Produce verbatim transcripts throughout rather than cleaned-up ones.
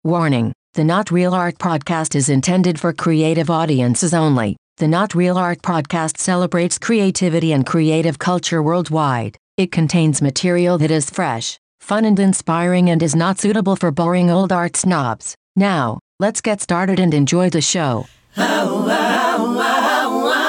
Warning: the Not Real Art podcast is intended for creative audiences only. The Not Real Art podcast celebrates creativity and creative culture worldwide. It contains material that is fresh, fun and inspiring and is not suitable for boring old art snobs. Now, let's get started and enjoy the show. Oh, oh, oh, oh.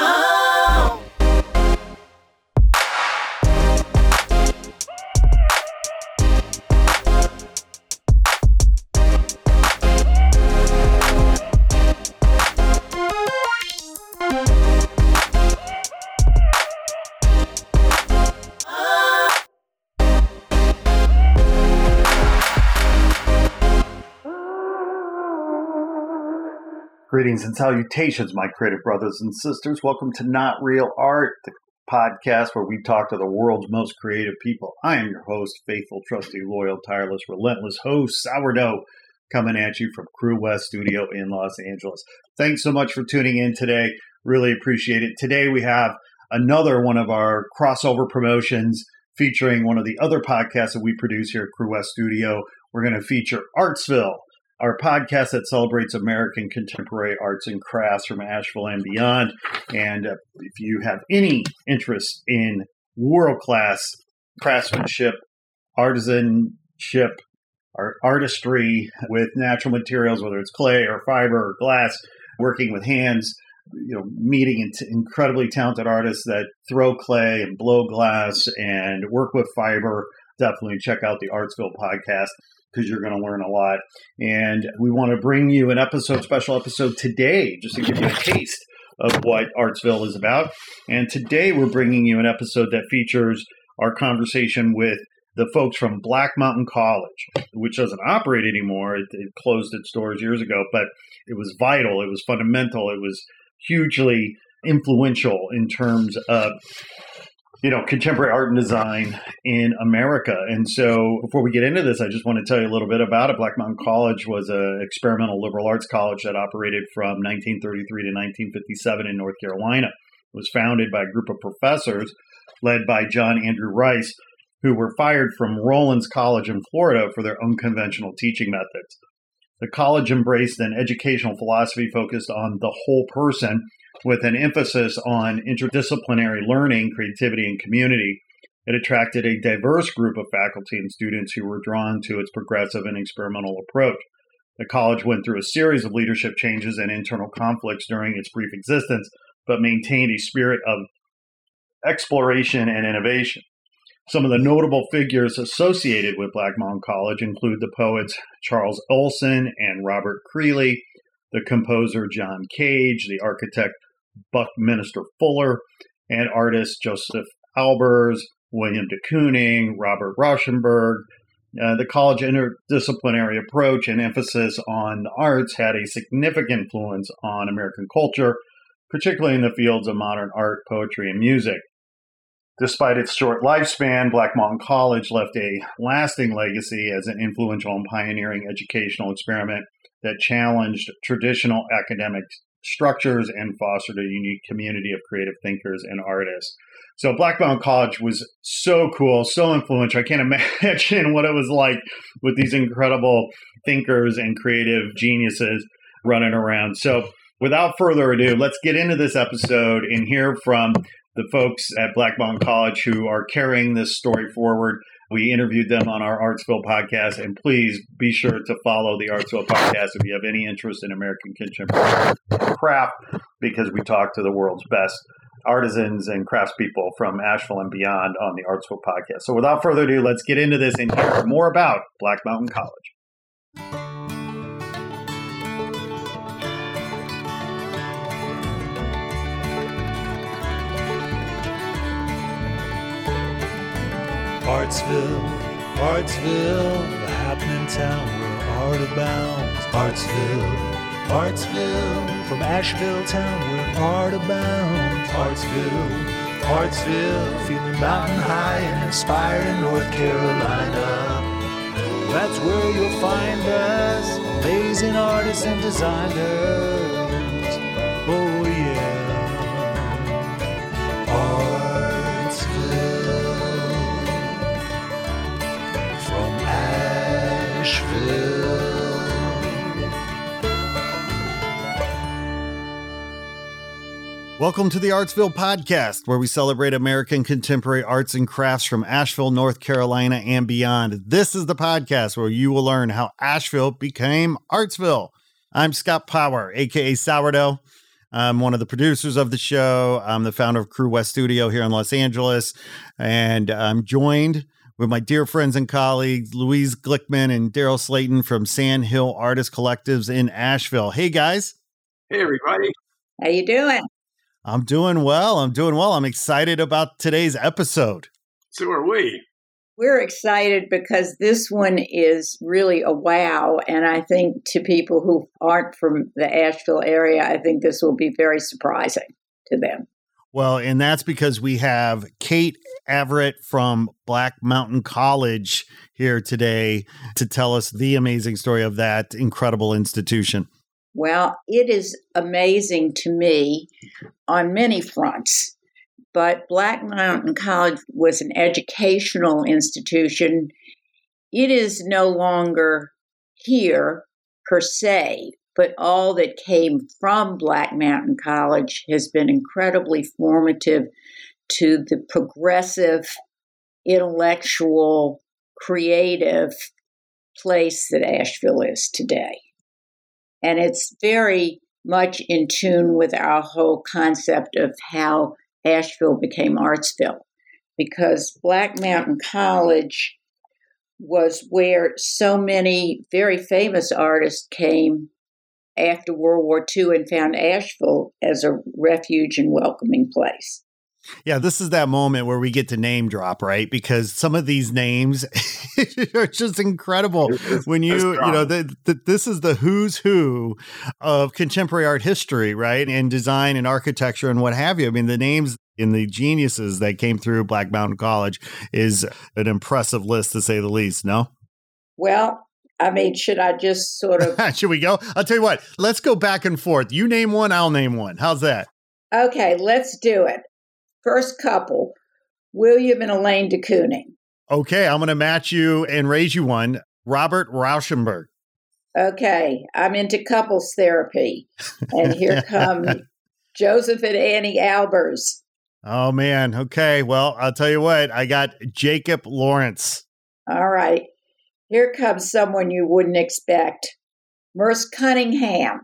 Greetings and salutations, my creative brothers and sisters. Welcome to Not Real Art, the podcast where we talk to the world's most creative people. I am your host, faithful, trusty, loyal, tireless, relentless host, Sourdough, coming at you from Crew West Studio in Los Angeles. Thanks so much for tuning in today. Really appreciate it. Today we have another one of our crossover promotions featuring one of the other podcasts that we produce here at Crew West Studio. We're going to feature Artsville, our podcast that celebrates American contemporary arts and crafts from Asheville and beyond. And uh, if you have any interest in world-class craftsmanship, artisanship, art, artistry with natural materials, whether it's clay or fiber or glass, working with hands, you know, meeting int- incredibly talented artists that throw clay and blow glass and work with fiber, definitely check out the Artsville podcast, because you're going to learn a lot. And we want to bring you an episode, special episode today, just to give you a taste of what Artsville is about. And today we're bringing you an episode that features our conversation with the folks from Black Mountain College, which doesn't operate anymore. It, it closed its doors years ago, but it was vital. It was fundamental. It was hugely influential in terms of you know, contemporary art and design in America. And so before we get into this, I just want to tell you a little bit about it. Black Mountain College was an experimental liberal arts college that operated from nineteen thirty-three to nineteen fifty-seven in North Carolina. It was founded by a group of professors led by John Andrew Rice, who were fired from Rollins College in Florida for their unconventional teaching methods. The college embraced an educational philosophy focused on the whole person, with an emphasis on interdisciplinary learning, creativity, and community. It attracted a diverse group of faculty and students who were drawn to its progressive and experimental approach. The college went through a series of leadership changes and internal conflicts during its brief existence, but maintained a spirit of exploration and innovation. Some of the notable figures associated with Black Mountain College include the poets Charles Olson and Robert Creeley, the composer John Cage, the architect Buckminster Fuller, and artists Joseph Albers, William de Kooning, Robert Rauschenberg. Uh, the college interdisciplinary approach and emphasis on the arts had a significant influence on American culture, particularly in the fields of modern art, poetry, and music. Despite its short lifespan, Black Mountain College left a lasting legacy as an influential and pioneering educational experiment that challenged traditional academic structures and fostered a unique community of creative thinkers and artists. So Black Mountain College was so cool, so influential. I can't imagine what it was like with these incredible thinkers and creative geniuses running around. So without further ado, let's get into this episode and hear from the folks at Black Mountain College who are carrying this story forward. We interviewed them on our Artsville podcast, and please be sure to follow the Artsville podcast if you have any interest in American contemporary craft, because we talk to the world's best artisans and craftspeople from Asheville and beyond on the Artsville podcast. So without further ado, let's get into this and hear more about Black Mountain College. Artsville, Artsville, the happening town where art abounds. Artsville, Artsville, from Asheville town where art abounds. Artsville, Artsville, feeling mountain high and inspired in North Carolina. That's where you'll find us, amazing artists and designers. Oh yeah, Artsville. Asheville, Welcome to the Artsville Podcast, where we celebrate American contemporary arts and crafts from Asheville, North Carolina, and beyond. This is the podcast where you will learn how Asheville became Artsville. I'm Scott Power, a k a. Sourdough. I'm one of the producers of the show. I'm the founder of Crew West Studio here in Los Angeles, and I'm joined with my dear friends and colleagues, Louise Glickman and Daryl Slayton from Sand Hill Artist Collectives in Asheville. Hey, guys. Hey, everybody. How you doing? I'm doing well. I'm doing well. I'm excited about today's episode. So are we. We're excited because this one is really a wow. And I think to people who aren't from the Asheville area, I think this will be very surprising to them. Well, and that's because we have Kate Everett from Black Mountain College here today to tell us the amazing story of that incredible institution. Well, it is amazing to me on many fronts, but Black Mountain College was an educational institution. It is no longer here per se, but all that came from Black Mountain College has been incredibly formative to the progressive, intellectual, creative place that Asheville is today. And it's very much in tune with our whole concept of how Asheville became Artsville, because Black Mountain College was where so many very famous artists came after World War Two and found Asheville as a refuge and welcoming place. Yeah, this is that moment where we get to name drop, right? Because some of these names are just incredible. When you, you know, the, the, this is the who's who of contemporary art history, right? And design and architecture and what have you. I mean, the names in the geniuses that came through Black Mountain College is an impressive list, to say the least, no? Well, I mean, should I just sort of... Should we go? I'll tell you what, let's go back and forth. You name one, I'll name one. How's that? Okay, let's do it. First couple, William and Elaine de Kooning. Okay, I'm going to match you and raise you one. Robert Rauschenberg. Okay, I'm into couples therapy. And here come Joseph and Annie Albers. Oh, man. Okay, well, I'll tell you what. I got Jacob Lawrence. All right. Here comes someone you wouldn't expect. Merce Cunningham.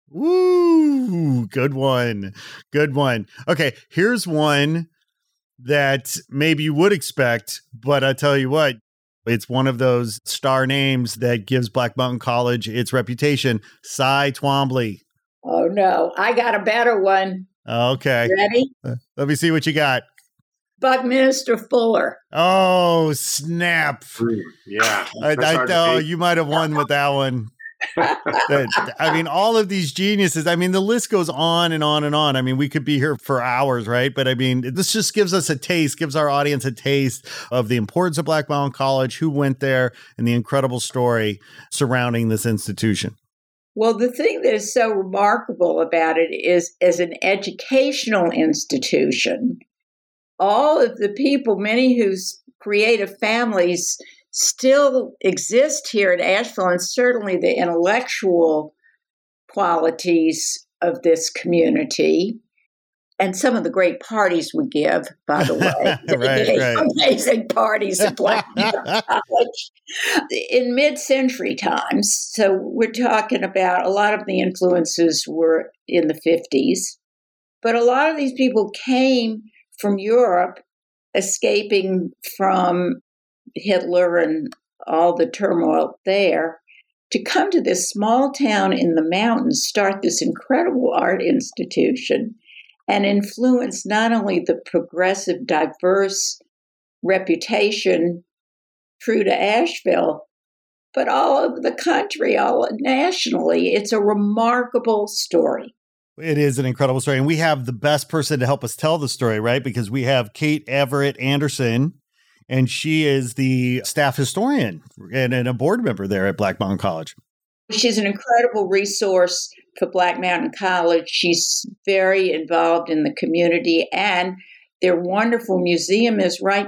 Woo, good one. Good one. Okay, here's one that maybe you would expect, but I tell you what, it's one of those star names that gives Black Mountain College its reputation. Cy Twombly. Oh, no. I got a better one. Okay. Ready? Uh, let me see what you got. Buckminster Fuller. Oh, snap. Yeah. I, I know you might have won with that one. That, I mean, all of these geniuses, I mean, the list goes on and on and on. I mean, we could be here for hours, right? But I mean, this just gives us a taste, gives our audience a taste of the importance of Black Mountain College, who went there, and the incredible story surrounding this institution. Well, the thing that is so remarkable about it is, as an educational institution, all of the people, many whose creative families still exist here in Asheville, and certainly the intellectual qualities of this community, and some of the great parties we give, by the way. right, right. Amazing parties at Black Mountain College in mid-century times. So we're talking about a lot of the influences were in the fifties, but a lot of these people came from Europe, escaping from Hitler and all the turmoil there, to come to this small town in the mountains, start this incredible art institution, and influence not only the progressive, diverse reputation true to Asheville, but all over the country, all nationally. It's a remarkable story. It is an incredible story. And we have the best person to help us tell the story, right? Because we have Kate Everett Anderson, and she is the staff historian and, and a board member there at Black Mountain College. She's an incredible resource for Black Mountain College. She's very involved in the community, and their wonderful museum is right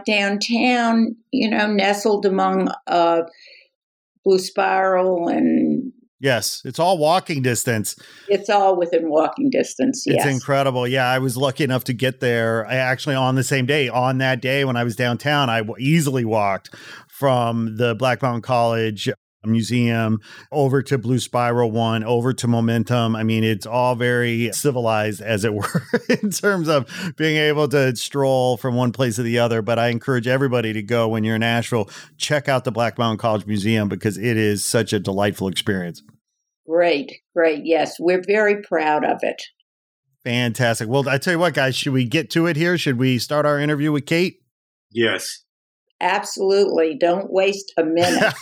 downtown, you know, nestled among uh, Blue Spiral and Yes, it's all walking distance. It's all within walking distance, yes. It's incredible. Yeah, I was lucky enough to get there. I actually, on the same day, on that day when I was downtown, I w- easily walked from the Black Mountain College Museum over to Blue Spiral One, over to Momentum. I mean, it's all very civilized, as it were, in terms of being able to stroll from one place to the other. But I encourage everybody to go when you're in Asheville, check out the Black Mountain College Museum because it is such a delightful experience. Great, great. Yes, we're very proud of it. Fantastic. Well, I tell you what, guys, should we get to it here? Should we start our interview with Kate? Yes. Absolutely. Don't waste a minute.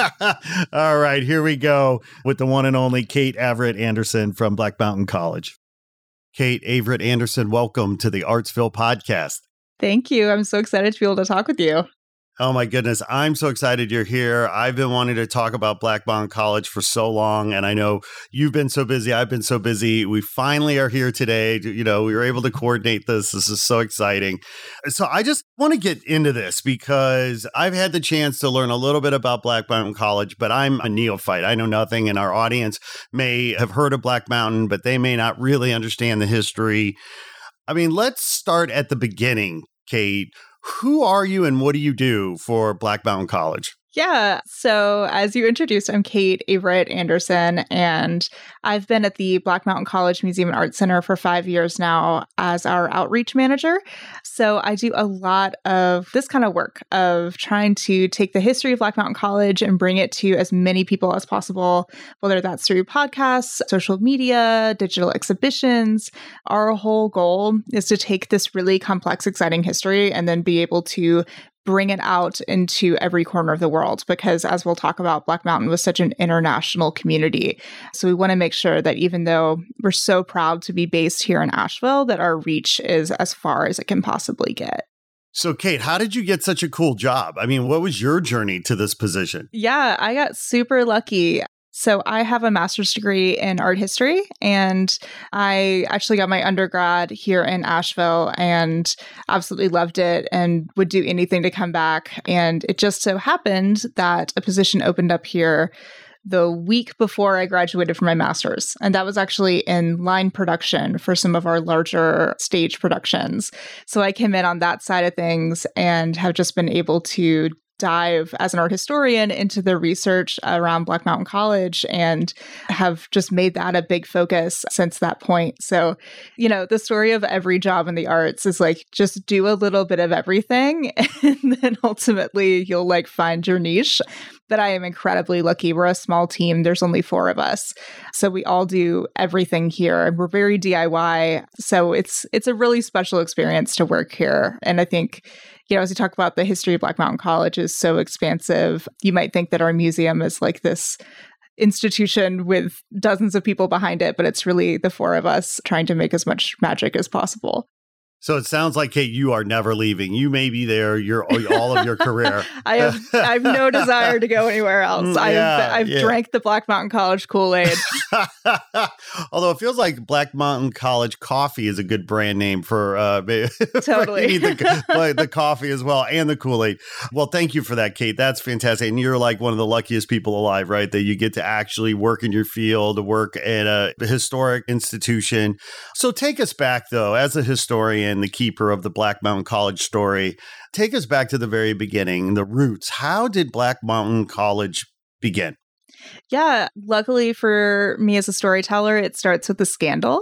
All right, here we go with the one and only Kate Averett Anderson from Black Mountain College. Kate Averett Anderson, welcome to the Artsville podcast. Thank you. I'm so excited to be able to talk with you. Oh my goodness. I'm so excited you're here. I've been wanting to talk about Black Mountain College for so long. And I know you've been so busy. I've been so busy. We finally are here today. You know, we were able to coordinate this. This is so exciting. So I just want to get into this because I've had the chance to learn a little bit about Black Mountain College, but I'm a neophyte. I know nothing. And our audience may have heard of Black Mountain, but they may not really understand the history. I mean, let's start at the beginning, Kate. Who are you and what do you do for Black Mountain College? Yeah. So as you introduced, I'm Kate Averett Anderson, and I've been at the Black Mountain College Museum and Art Center for five years now as our outreach manager. So I do a lot of this kind of work of trying to take the history of Black Mountain College and bring it to as many people as possible, whether that's through podcasts, social media, digital exhibitions. Our whole goal is to take this really complex, exciting history and then be able to bring it out into every corner of the world because, as we'll talk about, Black Mountain was such an international community. So we want to make sure that even though we're so proud to be based here in Asheville, that our reach is as far as it can possibly get. So, Kate, how did you get such a cool job? I mean, what was your journey to this position? Yeah, I got super lucky. So I have a master's degree in art history, and I actually got my undergrad here in Asheville and absolutely loved it and would do anything to come back. And it just so happened that a position opened up here the week before I graduated from my master's. And that was actually in line production for some of our larger stage productions. So I came in on that side of things and have just been able to dive as an art historian into the research around Black Mountain College and have just made that a big focus since that point. So, you know, the story of every job in the arts is like, just do a little bit of everything and then ultimately you'll like find your niche. But I am incredibly lucky. We're a small team. There's only four of us. So we all do everything here and we're very D I Y. So it's it's a really special experience to work here. And I think, you know, as we talk about the history of Black Mountain College is so expansive, you might think that our museum is like this institution with dozens of people behind it, but it's really the four of us trying to make as much magic as possible. So it sounds like, Kate, you are never leaving. You may be there your all of your career. I have I have no desire to go anywhere else. I've, Yeah, I've yeah. drank the Black Mountain College Kool-Aid. Although it feels like Black Mountain College coffee is a good brand name for uh, Totally. for the, like, the coffee as well and the Kool-Aid. Well, thank you for that, Kate. That's fantastic. And you're like one of the luckiest people alive, right? That you get to actually work in your field, work at a historic institution. So take us back, though, as a historian, the keeper of the Black Mountain College story. Take us back to the very beginning, the roots. How did Black Mountain College begin? Yeah, luckily for me as a storyteller, it starts with a scandal.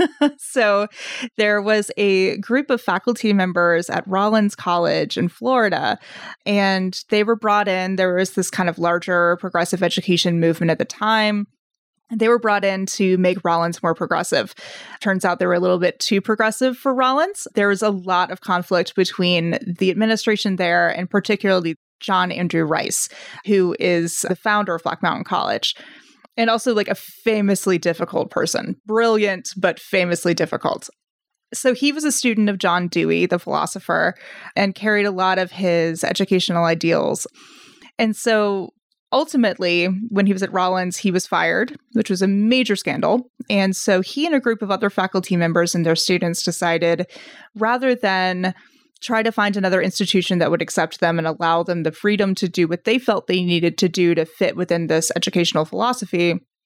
So there was a group of faculty members at Rollins College in Florida, and they were brought in. There was this kind of larger progressive education movement at the time. They were brought in to make Rollins more progressive. Turns out they were a little bit too progressive for Rollins. There was a lot of conflict between the administration there and particularly John Andrew Rice, who is the founder of Black Mountain College. And also like a famously difficult person. Brilliant, but famously difficult. So he was a student of John Dewey, the philosopher, and carried a lot of his educational ideals. And so ultimately, when he was at Rollins, he was fired, which was a major scandal. And so he and a group of other faculty members and their students decided, rather than try to find another institution that would accept them and allow them the freedom to do what they felt they needed to do to fit within this educational philosophy,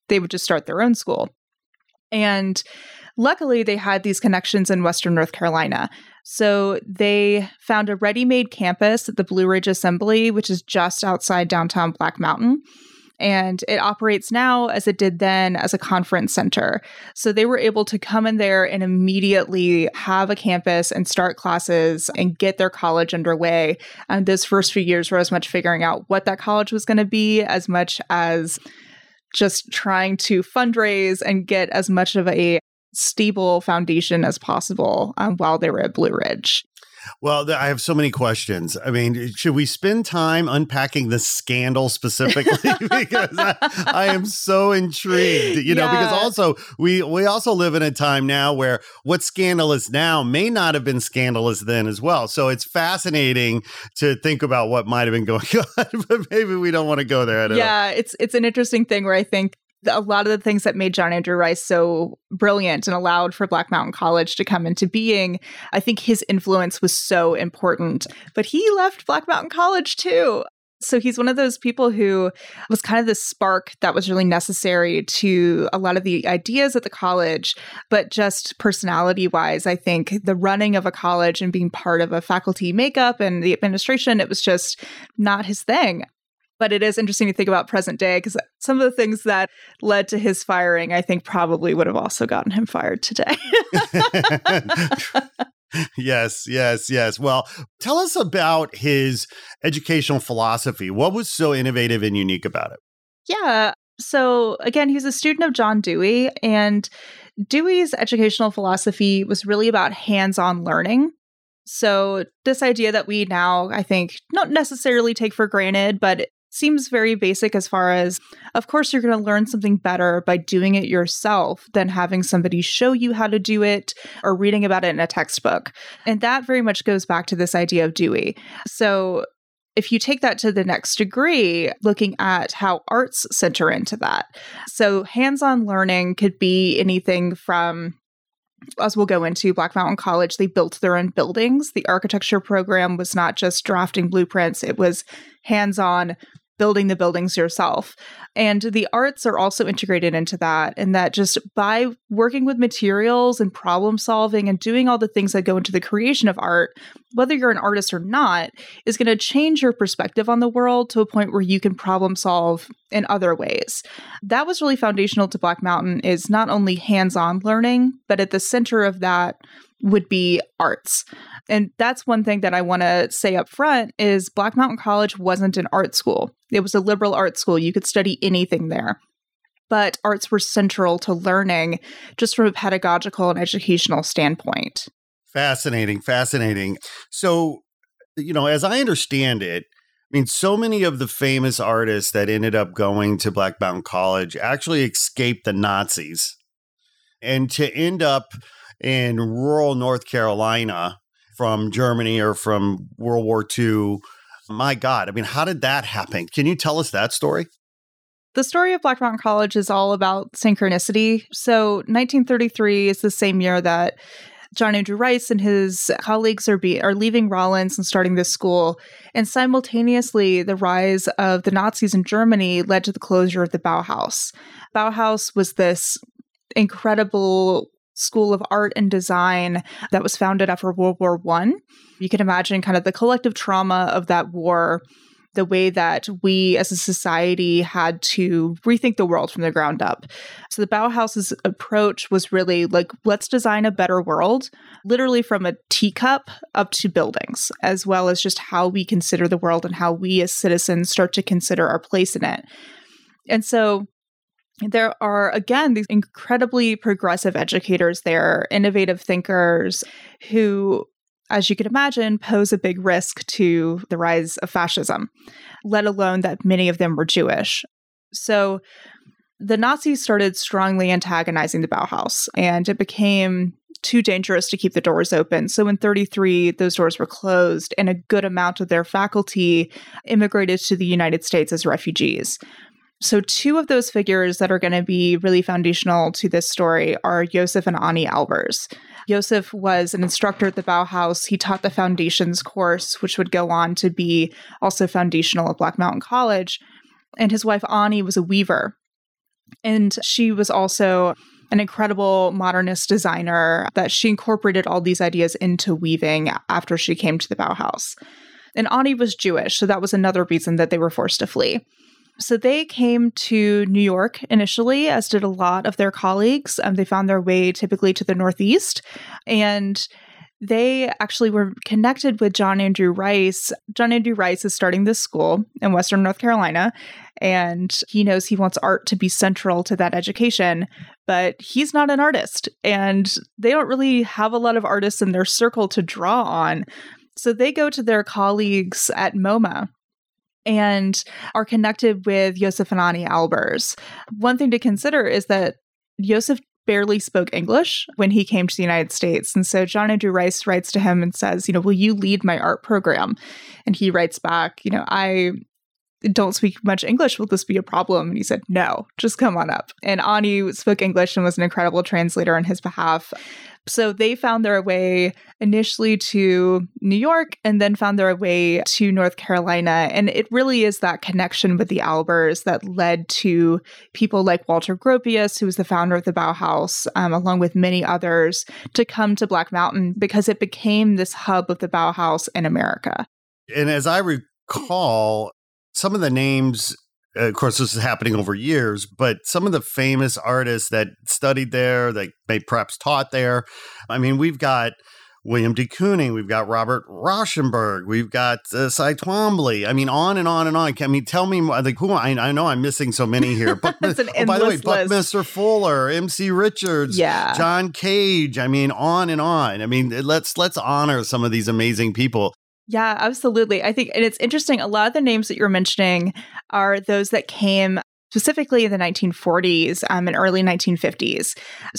they would just start their own school. And luckily, they had these connections in Western North Carolina. So they found a ready-made campus at the Blue Ridge Assembly, which is just outside downtown Black Mountain. And it operates now, as it did then, as a conference center. So they were able to come in there and immediately have a campus and start classes and get their college underway. And those first few years were as much figuring out what that college was going to be, as much as just trying to fundraise and get as much of a stable foundation as possible um, while they were at Blue Ridge. Well, I have so many questions. I mean, should we spend time unpacking the scandal specifically? Because I, I am so intrigued, you know, yeah. because also we, we also live in a time now where what's scandalous now may not have been scandalous then as well. So it's fascinating to think about what might have been going on, but maybe we don't want to go there. I don't yeah, know. it's it's an interesting thing where I think a lot of the things that made John Andrew Rice so brilliant and allowed for Black Mountain College to come into being, I think his influence was so important. But he left Black Mountain College too. So he's one of those people who was kind of the spark that was really necessary to a lot of the ideas at the college. But just personality-wise, I think the running of a college and being part of a faculty makeup and the administration, it was just not his thing. But it is interesting to think about present day, because some of the things that led to his firing, I think probably would have also gotten him fired today. Yes, yes, yes. Well, tell us about his educational philosophy. What was so innovative and unique about it? Yeah. So again, he's a student of John Dewey, and Dewey's educational philosophy was really about hands-on learning. So this idea that we now, I think, not necessarily take for granted, but seems very basic as far as, of course, you're going to learn something better by doing it yourself than having somebody show you how to do it or reading about it in a textbook. And that very much goes back to this idea of Dewey. So if you take that to the next degree, looking at how arts center into that. So hands-on learning could be anything from, as we'll go into, Black Mountain College, they built their own buildings. The architecture program was not just drafting blueprints, it was hands-on building the buildings yourself. And the arts are also integrated into that, and that just by working with materials and problem solving and doing all the things that go into the creation of art, whether you're an artist or not, is going to change your perspective on the world to a point where you can problem solve in other ways. That was really foundational to Black Mountain, is not only hands-on learning, but at the center of that would be arts. And that's one thing that I want to say up front is Black Mountain College wasn't an art school. It was a liberal art school. You could study anything there. But arts were central to learning just from a pedagogical and educational standpoint. Fascinating, fascinating. So, you know, as I understand it, I mean, so many of the famous artists that ended up going to Black Mountain College actually escaped the Nazis. And to end up in rural North Carolina from Germany or from World War Two, my God, I mean, how did that happen? Can you tell us that story? The story of Black Mountain College is all about synchronicity. So nineteen thirty-three is the same year that John Andrew Rice and his colleagues are be, are leaving Rollins and starting this school. And simultaneously, the rise of the Nazis in Germany led to the closure of the Bauhaus. Bauhaus was this incredible school of art and design that was founded after World War One. You can imagine kind of the collective trauma of that war, the way that we as a society had to rethink the world from the ground up. So the Bauhaus's approach was really like, let's design a better world, literally from a teacup up to buildings, as well as just how we consider the world and how we as citizens start to consider our place in it. And so there are, again, these incredibly progressive educators there, innovative thinkers who, as you can imagine, pose a big risk to the rise of fascism, let alone that many of them were Jewish. So the Nazis started strongly antagonizing the Bauhaus, and it became too dangerous to keep the doors open. So in thirty-three, those doors were closed, and a good amount of their faculty immigrated to the United States as refugees. So two of those figures that are going to be really foundational to this story are Josef and Annie Albers. Josef was an instructor at the Bauhaus. He taught the Foundations course, which would go on to be also foundational at Black Mountain College. And his wife, Annie, was a weaver. And she was also an incredible modernist designer that she incorporated all these ideas into weaving after she came to the Bauhaus. And Ani was Jewish, so that was another reason that they were forced to flee. So they came to New York initially, as did a lot of their colleagues. Um, they found their way typically to the Northeast, and they actually were connected with John Andrew Rice. John Andrew Rice is starting this school in Western North Carolina, and he knows he wants art to be central to that education, but he's not an artist, and they don't really have a lot of artists in their circle to draw on. So they go to their colleagues at MoMA and are connected with Josef and Ani Albers. One thing to consider is that Josef barely spoke English when he came to the United States. And so John Andrew Rice writes to him and says, you know, will you lead my art program? And he writes back, you know, I don't speak much English. Will this be a problem? And he said, no, just come on up. And Ani spoke English and was an incredible translator on his behalf. So they found their way initially to New York and then found their way to North Carolina. And it really is that connection with the Albers that led to people like Walter Gropius, who was the founder of the Bauhaus, um, along with many others, to come to Black Mountain because it became this hub of the Bauhaus in America. And as I recall, some of the names, of course, this is happening over years, but some of the famous artists that studied there, that may perhaps taught there. I mean, we've got William de Kooning, we've got Robert Rauschenberg, we've got uh, Cy Twombly. I mean, on and on and on. I mean, tell me, like, who? I, I know I'm missing so many here. Buck, oh, by the way, list. Buckminster Fuller, M C Richards, yeah. John Cage. I mean, on and on. I mean, let's let's honor some of these amazing people. Yeah, absolutely. I think, and it's interesting, a lot of the names that you're mentioning are those that came specifically in the nineteen forties um, and early nineteen fifties.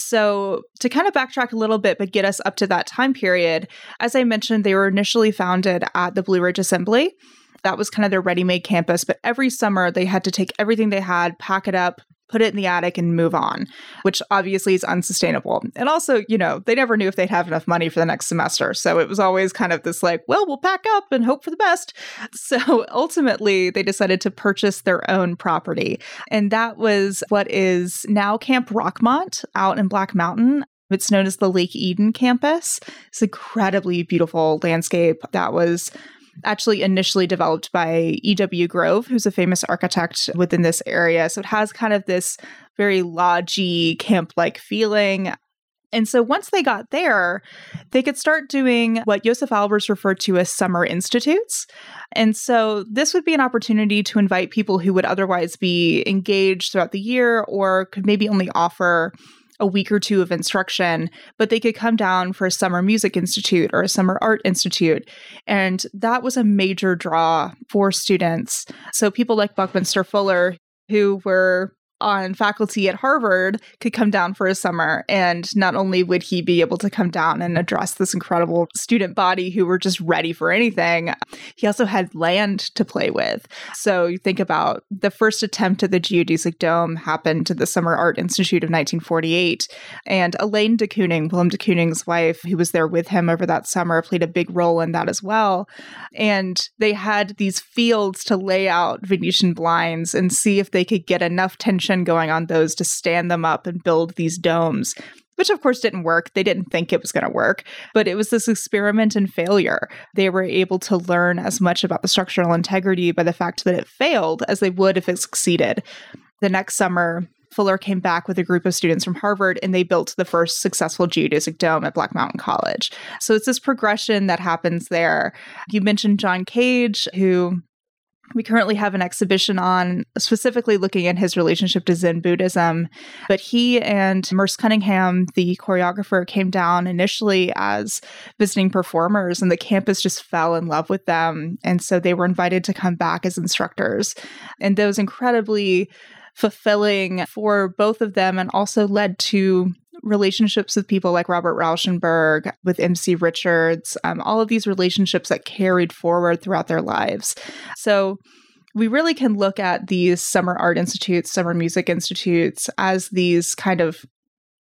So to kind of backtrack a little bit, but get us up to that time period, as I mentioned, they were initially founded at the Blue Ridge Assembly. That was kind of their ready-made campus, but every summer they had to take everything they had, pack it up, put it in the attic and move on, which obviously is unsustainable. And also, you know, they never knew if they'd have enough money for the next semester. So it was always kind of this like, well, we'll pack up and hope for the best. So ultimately, they decided to purchase their own property. And that was what is now Camp Rockmont out in Black Mountain. It's known as the Lake Eden campus. It's an incredibly beautiful landscape that was actually initially developed by E W Grove, who's a famous architect within this area. So it has kind of this very lodgy, camp-like feeling. And so once they got there, they could start doing what Josef Albers referred to as summer institutes. And so this would be an opportunity to invite people who would otherwise be engaged throughout the year or could maybe only offer a week or two of instruction, but they could come down for a summer music institute or a summer art institute. And that was a major draw for students. So people like Buckminster Fuller, who were on faculty at Harvard, could come down for a summer. And not only would he be able to come down and address this incredible student body who were just ready for anything, he also had land to play with. So you think about the first attempt at the geodesic dome happened to the Summer Art Institute of nineteen forty-eight. And Elaine de Kooning, Willem de Kooning's wife, who was there with him over that summer, played a big role in that as well. And they had these fields to lay out Venetian blinds and see if they could get enough tension going on those to stand them up and build these domes, which of course didn't work. They didn't think it was going to work, but it was this experiment in failure. They were able to learn as much about the structural integrity by the fact that it failed as they would if it succeeded. The next summer, Fuller came back with a group of students from Harvard, and they built the first successful geodesic dome at Black Mountain College. So it's this progression that happens there. You mentioned John Cage, who we currently have an exhibition on specifically looking at his relationship to Zen Buddhism. But he and Merce Cunningham, the choreographer, came down initially as visiting performers, and the campus just fell in love with them. And so they were invited to come back as instructors. And those incredibly fulfilling for both of them, and also led to relationships with people like Robert Rauschenberg, with M C Richards, um, all of these relationships that carried forward throughout their lives. So we really can look at these summer art institutes, summer music institutes as these kind of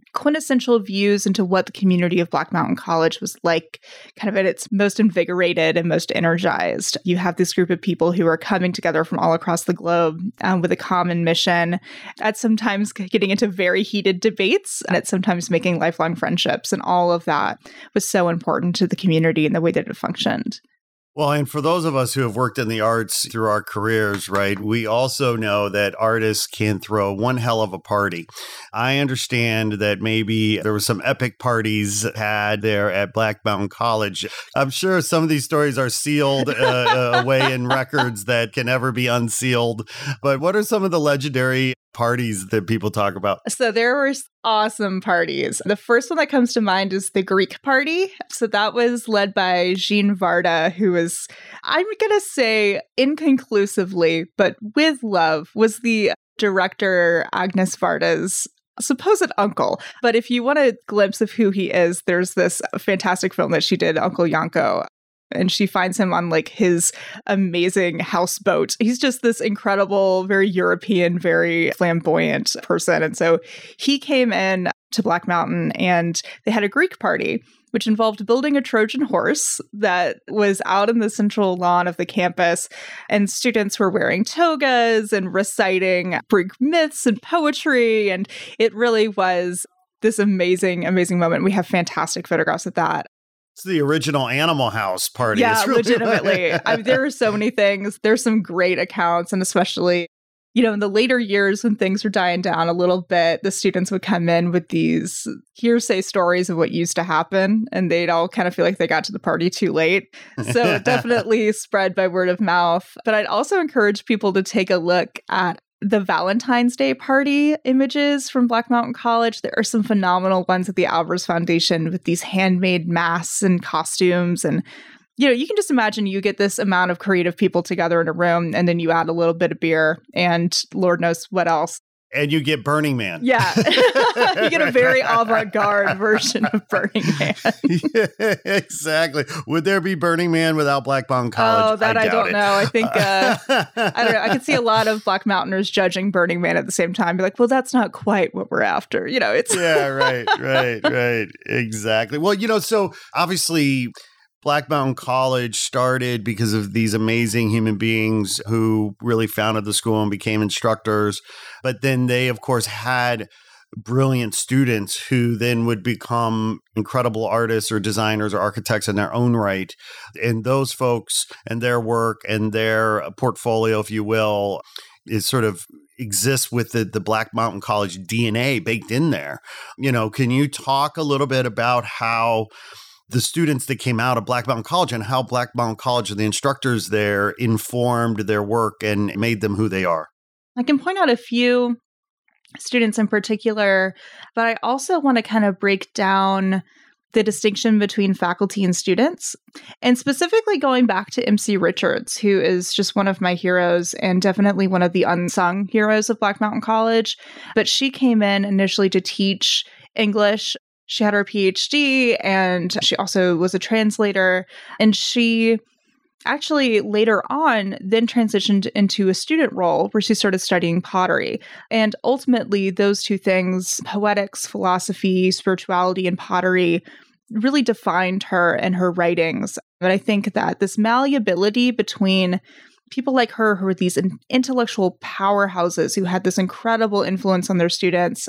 quintessential views into what the community of Black Mountain College was like, kind of at its most invigorated and most energized. You have this group of people who are coming together from all across the globe um, with a common mission, at sometimes getting into very heated debates, and at sometimes making lifelong friendships. And all of that was so important to the community and the way that it functioned. Well, and for those of us who have worked in the arts through our careers, right, we also know that artists can throw one hell of a party. I understand that maybe there were some epic parties had there at Black Mountain College. I'm sure some of these stories are sealed uh, uh, away in records that can never be unsealed. But what are some of the legendary parties that people talk about? So there were awesome parties. The first one that comes to mind is the Greek party. So that was led by Jean Varda, who was, I'm going to say inconclusively, but with love, was the director Agnes Varda's supposed uncle. But if you want a glimpse of who he is, there's this fantastic film that she did, Uncle Yanko. And she finds him on like his amazing houseboat. He's just this incredible, very European, very flamboyant person. And so he came in to Black Mountain and they had a Greek party, which involved building a Trojan horse that was out in the central lawn of the campus. And students were wearing togas and reciting Greek myths and poetry. And it really was this amazing, amazing moment. We have fantastic photographs of that. It's the original Animal House party. Yeah, really legitimately. I mean, there are so many things. There's some great accounts, and especially, you know, in the later years when things were dying down a little bit, the students would come in with these hearsay stories of what used to happen, and they'd all kind of feel like they got to the party too late. So it definitely spread by word of mouth. But I'd also encourage people to take a look at the Valentine's Day party images from Black Mountain College. There are some phenomenal ones at the Albers Foundation with these handmade masks and costumes. And, you know, you can just imagine you get this amount of creative people together in a room, and then you add a little bit of beer and Lord knows what else. And you get Burning Man. Yeah. You get a very avant-garde version of Burning Man. Yeah, exactly. Would there be Burning Man without Black Mountain College? Oh, that I, I don't it. know. I think, uh, I don't know. I could see a lot of Black Mountainers judging Burning Man at the same time. Be like, well, that's not quite what we're after. You know, it's. Yeah, right, right, right. Exactly. Well, you know, so obviously Black Mountain College started because of these amazing human beings who really founded the school and became instructors. But then they, of course, had brilliant students who then would become incredible artists or designers or architects in their own right. And those folks and their work and their portfolio, if you will, is sort of exists with the, the Black Mountain College D N A baked in there. You know, can you talk a little bit about how the students that came out of Black Mountain College and how Black Mountain College and the instructors there informed their work and made them who they are? I can point out a few students in particular, but I also want to kind of break down the distinction between faculty and students, and specifically going back to M C Richards, who is just one of my heroes and definitely one of the unsung heroes of Black Mountain College. But she came in initially to teach English. She had her P H D and she also was a translator. And she actually later on then transitioned into a student role where she started studying pottery. And ultimately, those two things, poetics, philosophy, spirituality, and pottery, really defined her and her writings. But I think that this malleability between people like her, who were these intellectual powerhouses who had this incredible influence on their students.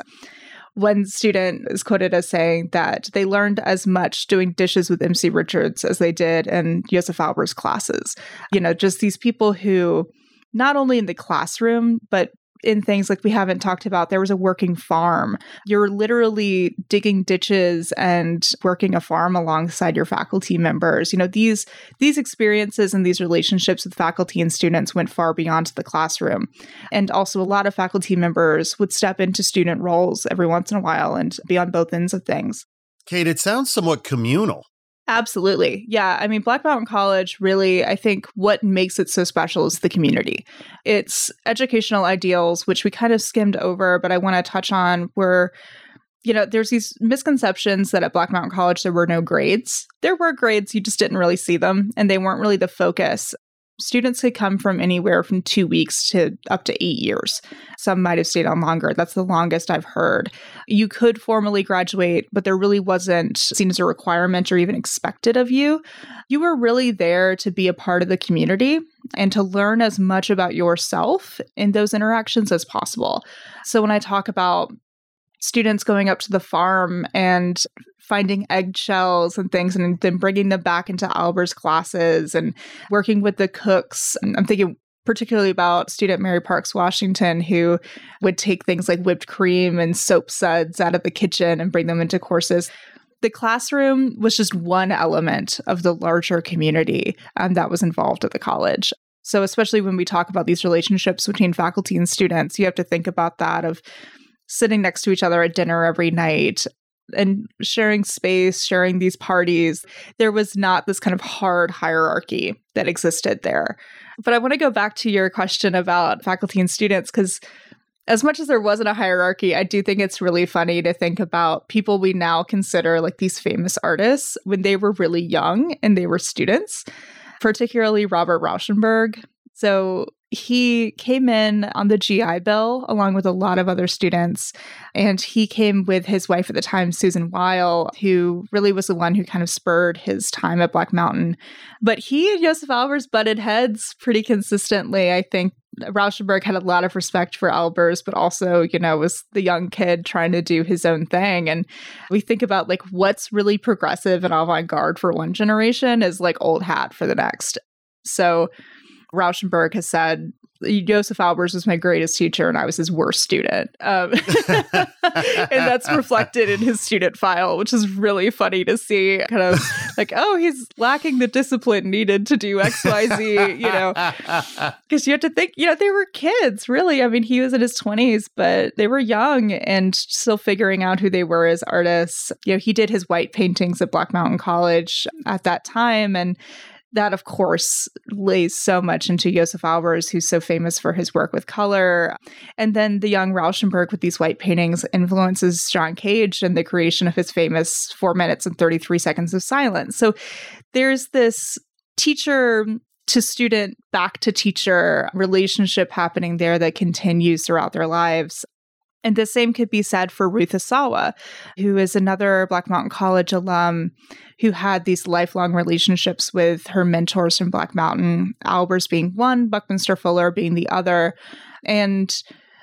One student is quoted as saying that they learned as much doing dishes with M C Richards as they did in Josef Albers' classes. You know, just these people who, not only in the classroom, but in things like we haven't talked about, there was a working farm. You're literally digging ditches and working a farm alongside your faculty members. You know, these these experiences and these relationships with faculty and students went far beyond the classroom. And also a lot of faculty members would step into student roles every once in a while and be on both ends of things. Kate, it sounds somewhat communal. Absolutely. Yeah. I mean, Black Mountain College really, I think what makes it so special is the community. Its educational ideals, which we kind of skimmed over, but I want to touch on, were, you know, there's these misconceptions that at Black Mountain College there were no grades. There were grades, you just didn't really see them, and they weren't really the focus. students could come from anywhere from two weeks to up to eight years. Some might have stayed on longer. That's the longest I've heard. You could formally graduate, but there really wasn't seen as a requirement or even expected of you. You were really there to be a part of the community and to learn as much about yourself in those interactions as possible. So when I talk about students going up to the farm and finding eggshells and things and then bringing them back into Albers classes and working with the cooks, I'm thinking particularly about student Mary Parks Washington, who would take things like whipped cream and soap suds out of the kitchen and bring them into courses. The classroom was just one element of the larger community um, that was involved at the college. So especially when we talk about these relationships between faculty and students, you have to think about that of sitting next to each other at dinner every night and sharing space, sharing these parties. There was not this kind of hard hierarchy that existed there. But I want to go back to your question about faculty and students, because as much as there wasn't a hierarchy, I do think it's really funny to think about people we now consider like these famous artists when they were really young and they were students, particularly Robert Rauschenberg. So he came in on the G I Bill along with a lot of other students. And he came with his wife at the time, Susan Weil, who really was the one who kind of spurred his time at Black Mountain. But he and Josef Albers butted heads pretty consistently. I think Rauschenberg had a lot of respect for Albers, but also, you know, was the young kid trying to do his own thing. And we think about like what's really progressive and avant-garde for one generation is like old hat for the next. So Rauschenberg has said, Josef Albers was my greatest teacher and I was his worst student. Um, and that's reflected in his student file, which is really funny to see. Kind of like, oh, he's lacking the discipline needed to do X, Y, Z, you know. Because you have to think, you know, they were kids, really. I mean, he was in his twenties, but they were young and still figuring out who they were as artists. You know, he did his white paintings at Black Mountain College at that time. And that, of course, lays so much into Josef Albers, who's so famous for his work with color. And then the young Rauschenberg with these white paintings influences John Cage in the creation of his famous four minutes and thirty-three seconds of silence. So there's this teacher to student, back to teacher relationship happening there that continues throughout their lives. And the same could be said for Ruth Asawa, who is another Black Mountain College alum who had these lifelong relationships with her mentors from Black Mountain, Albers being one, Buckminster Fuller being the other. And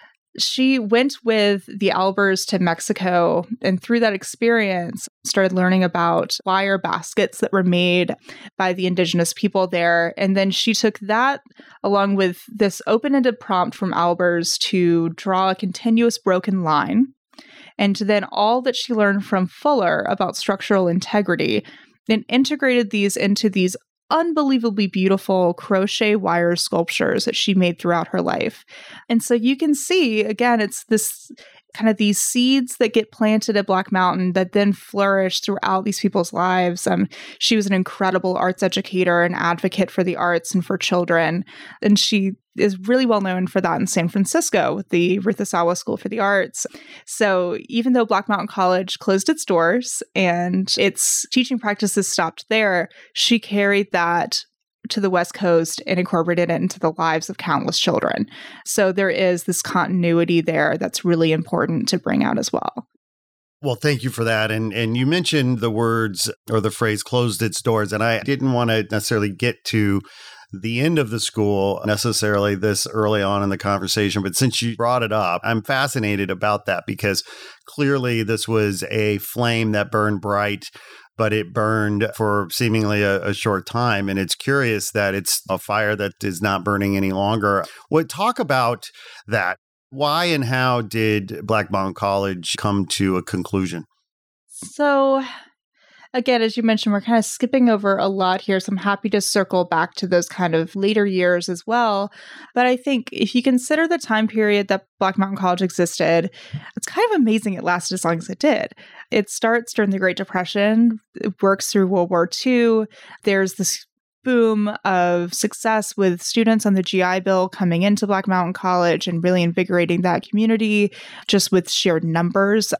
she went with the Albers to Mexico, and through that experience, started learning about wire baskets that were made by the indigenous people there. And then she took that along with this open-ended prompt from Albers to draw a continuous broken line. And then all that she learned from Fuller about structural integrity, and integrated these into these unbelievably beautiful crochet wire sculptures that she made throughout her life. And so you can see, again, it's this kind of these seeds that get planted at Black Mountain that then flourish throughout these people's lives. Um, she was an incredible arts educator and advocate for the arts and for children. And she is really well known for that in San Francisco with the Ruth Asawa School for the Arts. So even though Black Mountain College closed its doors and its teaching practices stopped there, she carried that to the West Coast and incorporated it into the lives of countless children. So there is this continuity there that's really important to bring out as well. Well, thank you for that. And and you mentioned the words or the phrase closed its doors, and I didn't want to necessarily get to the end of the school necessarily this early on in the conversation, but since you brought it up, I'm fascinated about that because clearly this was a flame that burned bright, but it burned for seemingly a, a short time. And it's curious that it's a fire that is not burning any longer. What talk about that? Why and how did Black Mountain College come to a conclusion? So again, as you mentioned, we're kind of skipping over a lot here, so I'm happy to circle back to those kind of later years as well. But I think if you consider the time period that Black Mountain College existed, it's kind of amazing it lasted as long as it did. It starts during the Great Depression, it works through World War Two. There's this boom of success with students on the G I Bill coming into Black Mountain College and really invigorating that community just with sheer numbers.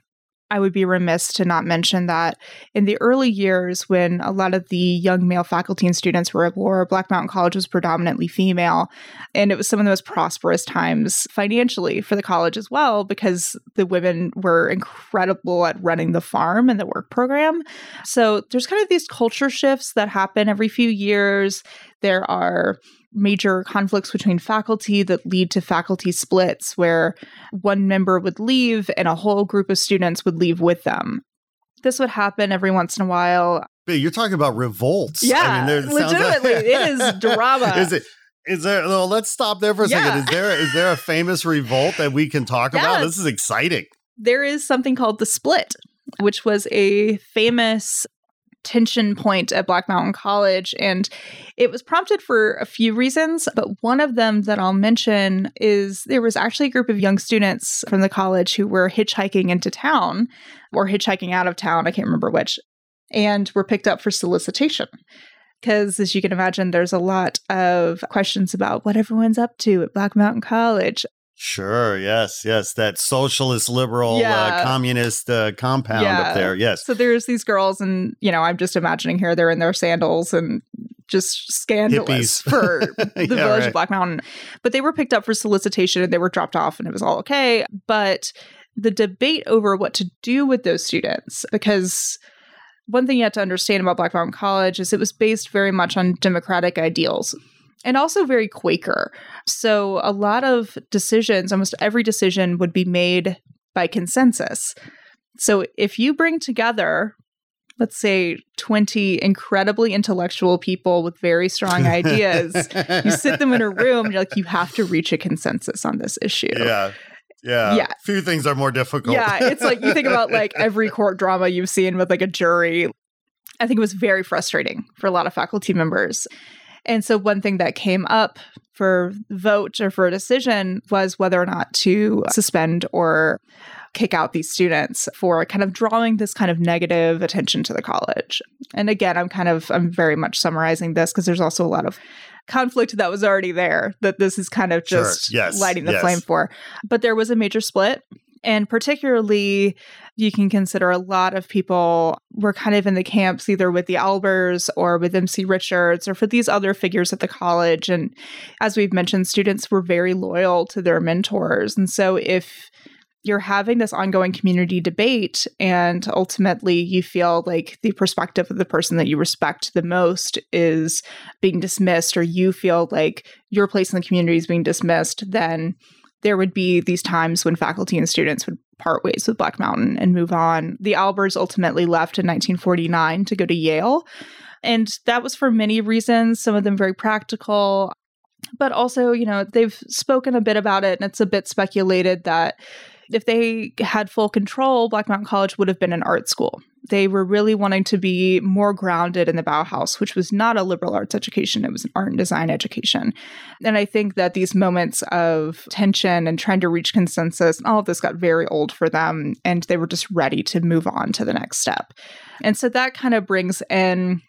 I would be remiss to not mention that in the early years when a lot of the young male faculty and students were at war, Black Mountain College was predominantly female. And it was some of the most prosperous times financially for the college as well, because the women were incredible at running the farm and the work program. So there's kind of these culture shifts that happen every few years. There are major conflicts between faculty that lead to faculty splits where one member would leave and a whole group of students would leave with them. This would happen every once in a while. You're talking about revolts. Yeah, I mean, there, it legitimately. Like, it is drama. Is it? Is there? Well, let's stop there for a Yeah. second. Is there? Is there a famous revolt that we can talk Yes. about? This is exciting. There is something called the Split, which was a famous tension point at Black Mountain College. And it was prompted for a few reasons, but one of them that I'll mention is there was actually a group of young students from the college who were hitchhiking into town or hitchhiking out of town, I can't remember which, and were picked up for solicitation. Because as you can imagine, there's a lot of questions about what everyone's up to at Black Mountain College. Sure. Yes. Yes. That socialist, liberal, Yeah. uh, communist uh, compound Yeah. up there. Yes. So there's these girls, and, you know, I'm just imagining here, they're in their sandals and just scandalous Hippies. for the Yeah, village right. of Black Mountain. But they were picked up for solicitation and they were dropped off and it was all okay. But the debate over what to do with those students, because one thing you have to understand about Black Mountain College is it was based very much on democratic ideals. And also very Quaker. So a lot of decisions, almost every decision would be made by consensus. So if you bring together, let's say, twenty incredibly intellectual people with very strong ideas, you sit them in a room and you're like, you have to reach a consensus on this issue. Yeah. Yeah. Yeah. Few things are more difficult. Yeah. It's like you think about like every court drama you've seen with like a jury. I think it was very frustrating for a lot of faculty members. And so one thing that came up for vote or for a decision was whether or not to suspend or kick out these students for kind of drawing this kind of negative attention to the college. And again, I'm kind of, I'm very much summarizing this because there's also a lot of conflict that was already there that this is kind of just Sure. Yes. lighting the Yes. flame for. But there was a major split. And particularly, you can consider a lot of people were kind of in the camps either with the Albers or with M C Richards or for these other figures at the college. And as we've mentioned, students were very loyal to their mentors. And so if you're having this ongoing community debate and ultimately you feel like the perspective of the person that you respect the most is being dismissed, or you feel like your place in the community is being dismissed, then there would be these times when faculty and students would part ways with Black Mountain and move on. The Albers ultimately left in nineteen forty-nine to go to Yale. And that was for many reasons, some of them very practical. But also, you know, they've spoken a bit about it, and it's a bit speculated that if they had full control, Black Mountain College would have been an art school. They were really wanting to be more grounded in the Bauhaus, which was not a liberal arts education. It was an art and design education. And I think that these moments of tension and trying to reach consensus, all of this got very old for them, and they were just ready to move on to the next step. And so that kind of brings in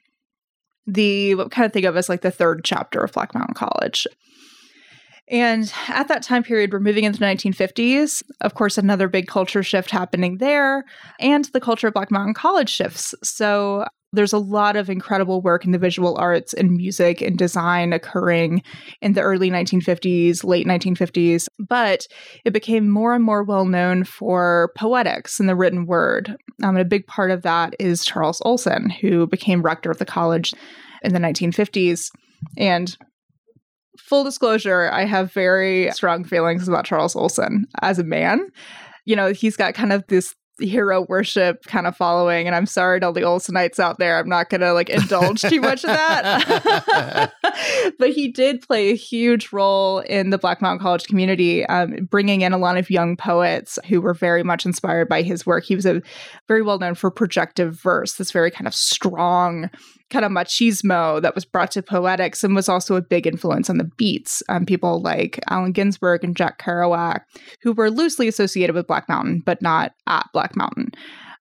the, what kind of think of as like the third chapter of Black Mountain College. And at that time period, we're moving into the nineteen fifties. Of course, another big culture shift happening there, and the culture of Black Mountain College shifts. So there's a lot of incredible work in the visual arts and music and design occurring in the early nineteen fifties, late nineteen fifties, but it became more and more well known for poetics and the written word. Um, and a big part of that is Charles Olson, who became rector of the college in the nineteen fifties. And full disclosure, I have very strong feelings about Charles Olson as a man. You know, he's got kind of this hero worship kind of following, and I'm sorry to all the Olsonites out there. I'm not going to like indulge too much of that. But he did play a huge role in the Black Mountain College community, um, bringing in a lot of young poets who were very much inspired by his work. He was a very well known for projective verse, this very kind of strong kind of machismo that was brought to poetics, and was also a big influence on the beats. Um, people like Allen Ginsberg and Jack Kerouac, who were loosely associated with Black Mountain, but not at Black Mountain.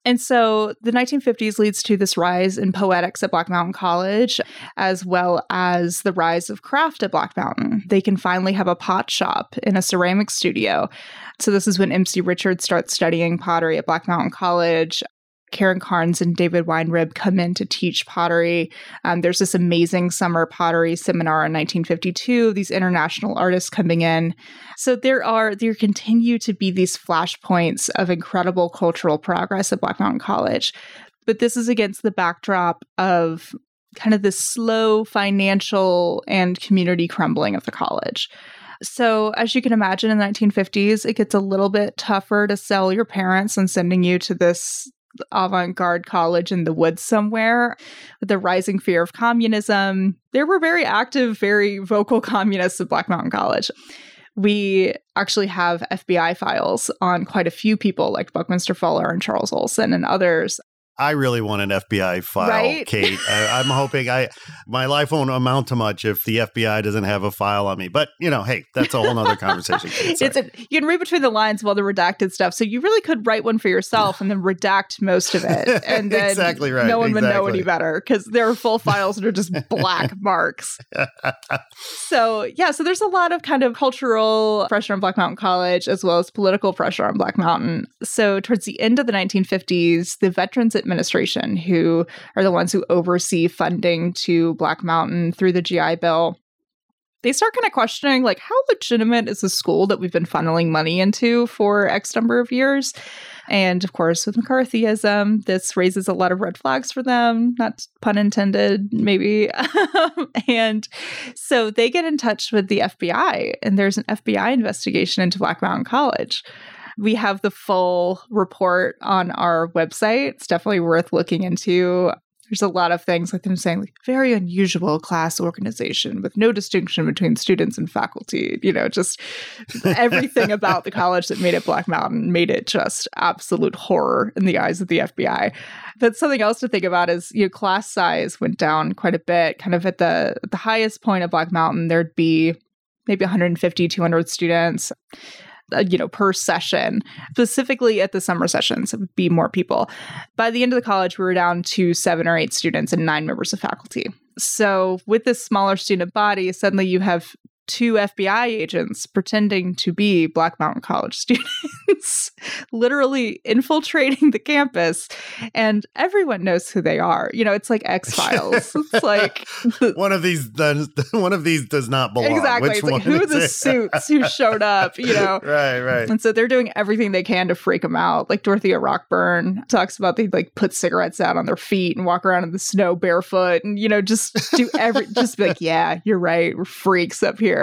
And so the nineteen fifties leads to this rise in poetics at Black Mountain College, as well as the rise of craft at Black Mountain. They can finally have a pot shop in a ceramic studio. So this is when M C Richards starts studying pottery at Black Mountain College. Karen Carnes and David Weinrib come in to teach pottery. Um, there's this amazing summer pottery seminar in nineteen fifty-two, these international artists coming in. So there are, there continue to be these flashpoints of incredible cultural progress at Black Mountain College. But this is against the backdrop of kind of this slow financial and community crumbling of the college. So as you can imagine, in the nineteen fifties, it gets a little bit tougher to sell your parents and sending you to this avant-garde college in the woods somewhere. With the rising fear of communism, there were very active, very vocal communists at Black Mountain College. We actually have F B I files on quite a few people like Buckminster Fuller and Charles Olson and others. I really want an F B I file, right? Kate. I, I'm hoping I my life won't amount to much if the F B I doesn't have a file on me. But, you know, hey, that's a whole other conversation. Kate, it's a, you can read between the lines of all the redacted stuff. So you really could write one for yourself and then redact most of it. And then exactly right. no one exactly. would know any better because there are full files that are just black marks. So, yeah, so there's a lot of kind of cultural pressure on Black Mountain College as well as political pressure on Black Mountain. So towards the end of the nineteen fifties, the Veterans Administration, who are the ones who oversee funding to Black Mountain through the G I Bill, they start kind of questioning, like, how legitimate is the school that we've been funneling money into for X number of years? And of course, with McCarthyism, this raises a lot of red flags for them, not pun intended, maybe. And so they get in touch with the F B I, and there's an F B I investigation into Black Mountain College. We have the full report on our website. It's definitely worth looking into. There's a lot of things like them saying, like, very unusual class organization with no distinction between students and faculty. You know, just everything about the college that made it Black Mountain made it just absolute horror in the eyes of the F B I. But something else to think about is, you know, class size went down quite a bit. Kind of at the, at the highest point of Black Mountain, there'd be maybe one hundred fifty, two hundred students. Uh, you know, per session. Specifically at the summer sessions, it would be more people. By the end of the college, we were down to seven or eight students and nine members of faculty. So with this smaller student body, suddenly you have two F B I agents pretending to be Black Mountain College students, literally infiltrating the campus, and everyone knows who they are. You know, it's like X-Files. It's like one of these does one of these does not belong. Exactly. Which it's like, who are the it? suits who showed up, you know? Right, right. And so they're doing everything they can to freak them out. Like Dorothea Rockburn talks about, they like put cigarettes out on their feet and walk around in the snow barefoot and, you know, just do every, just be like, yeah, you're right. We're freaks up here.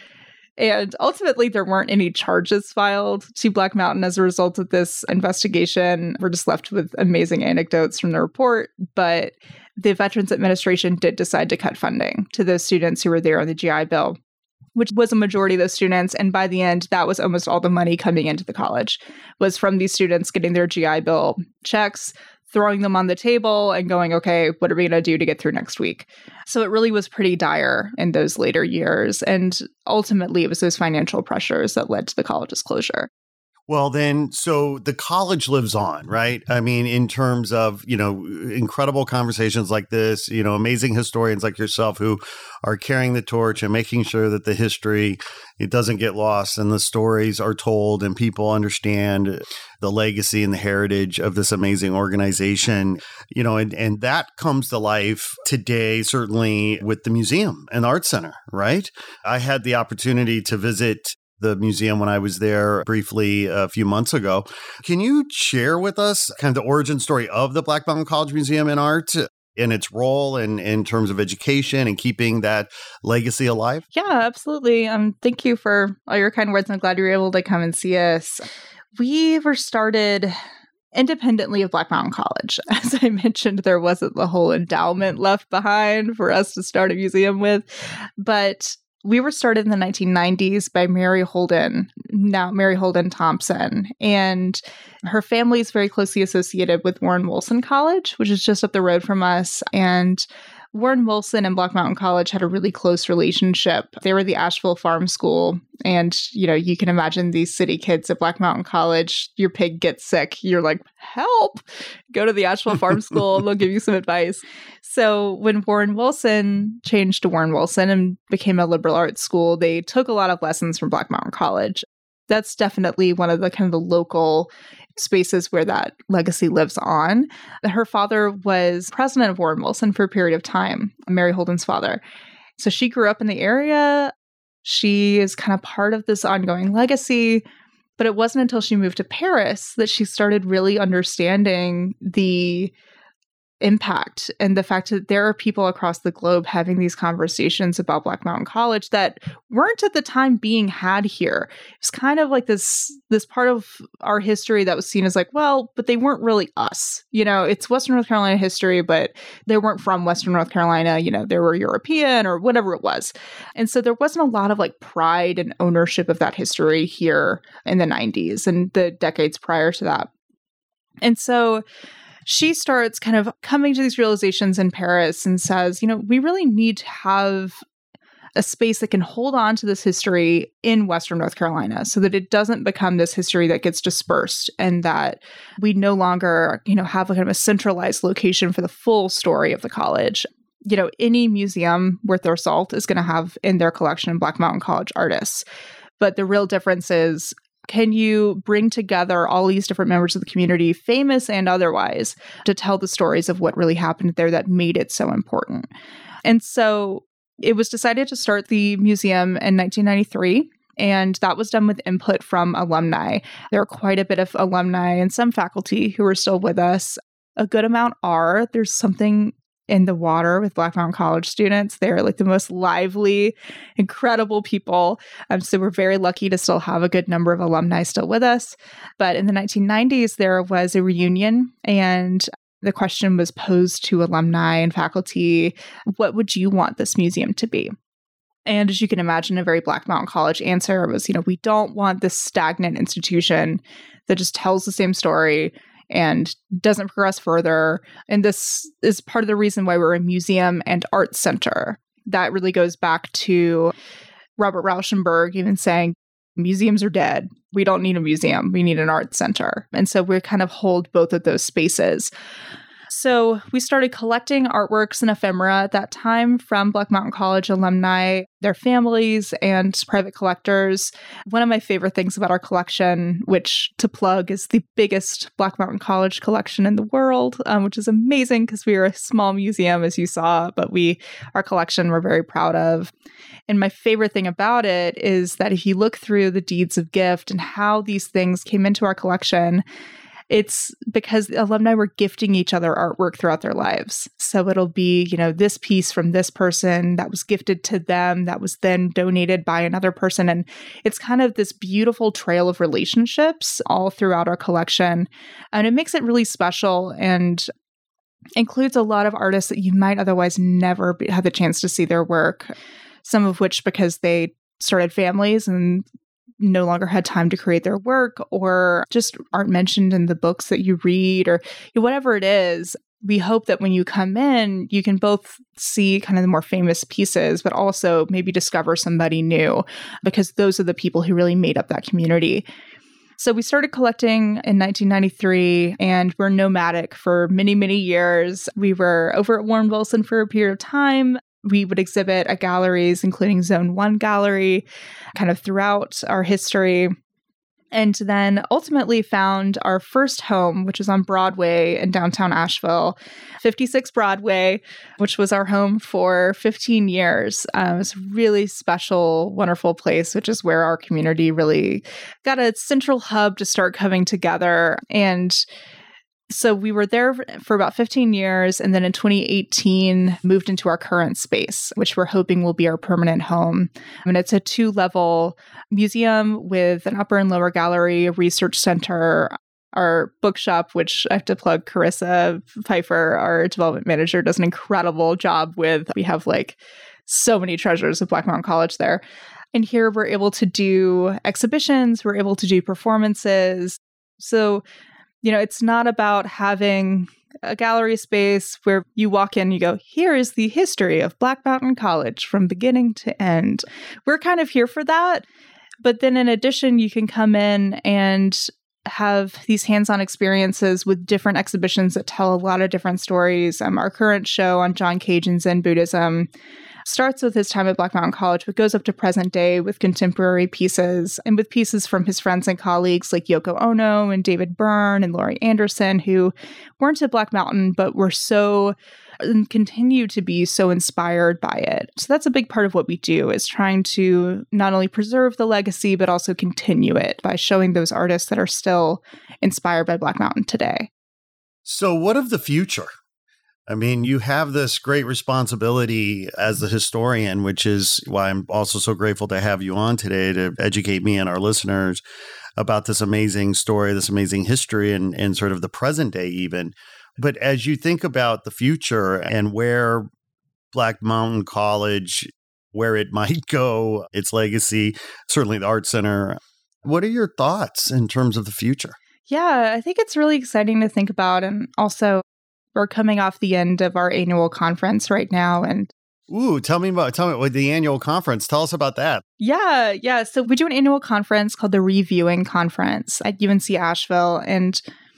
And ultimately, there weren't any charges filed to Black Mountain as a result of this investigation. We're just left with amazing anecdotes from the report. But the Veterans Administration did decide to cut funding to those students who were there on the G I Bill, which was a majority of those students. And by the end, that was almost all the money coming into the college was from these students getting their G I Bill checks, throwing them on the table and going, okay, what are we going to do to get through next week? So it really was pretty dire in those later years. And ultimately, it was those financial pressures that led to the college's closure. Well, then, so the college lives on, right? I mean, in terms of, you know, incredible conversations like this, you know, amazing historians like yourself who are carrying the torch and making sure that the history, it doesn't get lost and the stories are told and people understand the legacy and the heritage of this amazing organization, you know, and, and that comes to life today, certainly with the museum and art center, right? I had the opportunity to visit the museum when I was there briefly a few months ago. Can you share with us kind of the origin story of the Black Mountain College Museum in Art and its role in, in terms of education and keeping that legacy alive? Yeah, absolutely. Um, thank you for all your kind words. I'm glad you were able to come and see us. We were started independently of Black Mountain College. As I mentioned, there wasn't the whole endowment left behind for us to start a museum with, but we were started in the nineteen nineties by Mary Holden, now Mary Holden Thompson, and her family is very closely associated with Warren Wilson College, which is just up the road from us. And Warren Wilson and Black Mountain College had a really close relationship. They were the Asheville Farm School. And, you know, you can imagine these city kids at Black Mountain College, your pig gets sick. You're like, help, go to the Asheville Farm School. They'll give you some advice. So when Warren Wilson changed to Warren Wilson and became a liberal arts school, they took a lot of lessons from Black Mountain College. That's definitely one of the kind of the local spaces where that legacy lives on. Her father was president of Warren Wilson for a period of time, Mary Holden's father. So she grew up in the area. She is kind of part of this ongoing legacy. But it wasn't until she moved to Paris that she started really understanding the impact and the fact that there are people across the globe having these conversations about Black Mountain College that weren't at the time being had here. It's kind of like this this part of our history that was seen as like, well, but they weren't really us. You know, it's Western North Carolina history, but they weren't from Western North Carolina. You know, they were European or whatever it was. And so there wasn't a lot of like pride and ownership of that history here in the nineties and the decades prior to that. And so she starts kind of coming to these realizations in Paris and says, you know, we really need to have a space that can hold on to this history in Western North Carolina so that it doesn't become this history that gets dispersed and that we no longer, you know, have a kind of a centralized location for the full story of the college. You know, any museum worth their salt is going to have in their collection Black Mountain College artists. But the real difference is, can you bring together all these different members of the community, famous and otherwise, to tell the stories of what really happened there that made it so important? And so it was decided to start the museum in nineteen ninety-three, and that was done with input from alumni. There are quite a bit of alumni and some faculty who are still with us. A good amount are. There's something in the water with Black Mountain College students. They're like the most lively, incredible people. Um, so we're very lucky to still have a good number of alumni still with us. But in the nineteen nineties, there was a reunion, and the question was posed to alumni and faculty, what would you want this museum to be? And as you can imagine, a very Black Mountain College answer was, you know, we don't want this stagnant institution that just tells the same story and doesn't progress further. And this is part of the reason why we're a museum and arts center. That really goes back to Robert Rauschenberg even saying, museums are dead. We don't need a museum. We need an arts center. And so we kind of hold both of those spaces. So we started collecting artworks and ephemera at that time from Black Mountain College alumni, their families, and private collectors. One of my favorite things about our collection, which to plug is the biggest Black Mountain College collection in the world, um, which is amazing because we are a small museum, as you saw, but we, our collection we're very proud of. And my favorite thing about it is that if you look through the deeds of gift and how these things came into our collection, it's because the alumni were gifting each other artwork throughout their lives. So it'll be, you know, this piece from this person that was gifted to them that was then donated by another person. And it's kind of this beautiful trail of relationships all throughout our collection. And it makes it really special and includes a lot of artists that you might otherwise never be, have the chance to see their work. Some of which because they started families and no longer had time to create their work or just aren't mentioned in the books that you read or whatever it is. We hope that when you come in, you can both see kind of the more famous pieces, but also maybe discover somebody new because those are the people who really made up that community. So we started collecting in nineteen ninety-three and we're nomadic for many, many years. We were over at Warren Wilson for a period of time. We would exhibit at galleries, including Zone one Gallery, kind of throughout our history. And then ultimately found our first home, which was on Broadway in downtown Asheville, fifty-six Broadway, which was our home for fifteen years. Um, it's a really special, wonderful place, which is where our community really got a central hub to start coming together. And so we were there for about fifteen years, and then in twenty eighteen moved into our current space, which we're hoping will be our permanent home. And it's a two-level museum with an upper and lower gallery, a research center, our bookshop, which I have to plug Carissa Pfeiffer, our development manager, does an incredible job with. We have like so many treasures of Black Mountain College there. And here we're able to do exhibitions, we're able to do performances. So you know, it's not about having a gallery space where you walk in and you go, here is the history of Black Mountain College from beginning to end. We're kind of here for that. But then in addition, you can come in and have these hands-on experiences with different exhibitions that tell a lot of different stories. Um, our current show on John Cage and Zen Buddhism starts with his time at Black Mountain College, but goes up to present day with contemporary pieces and with pieces from his friends and colleagues like Yoko Ono and David Byrne and Laurie Anderson, who weren't at Black Mountain, but were so and continue to be so inspired by it. So that's a big part of what we do, is trying to not only preserve the legacy, but also continue it by showing those artists that are still inspired by Black Mountain today. So what of the future? I mean, you have this great responsibility as the historian, which is why I'm also so grateful to have you on today to educate me and our listeners about this amazing story, this amazing history, and, and sort of the present day even. But as you think about the future and where Black Mountain College, where it might go, its legacy, certainly the Art Center, what are your thoughts in terms of the future? Yeah, I think it's really exciting to think about. And also, we're coming off the end of our annual conference right now. And Ooh, tell me about tell me what the annual conference. Tell us about that. Yeah, yeah. So we do an annual conference called the Reviewing Conference at U N C Asheville. And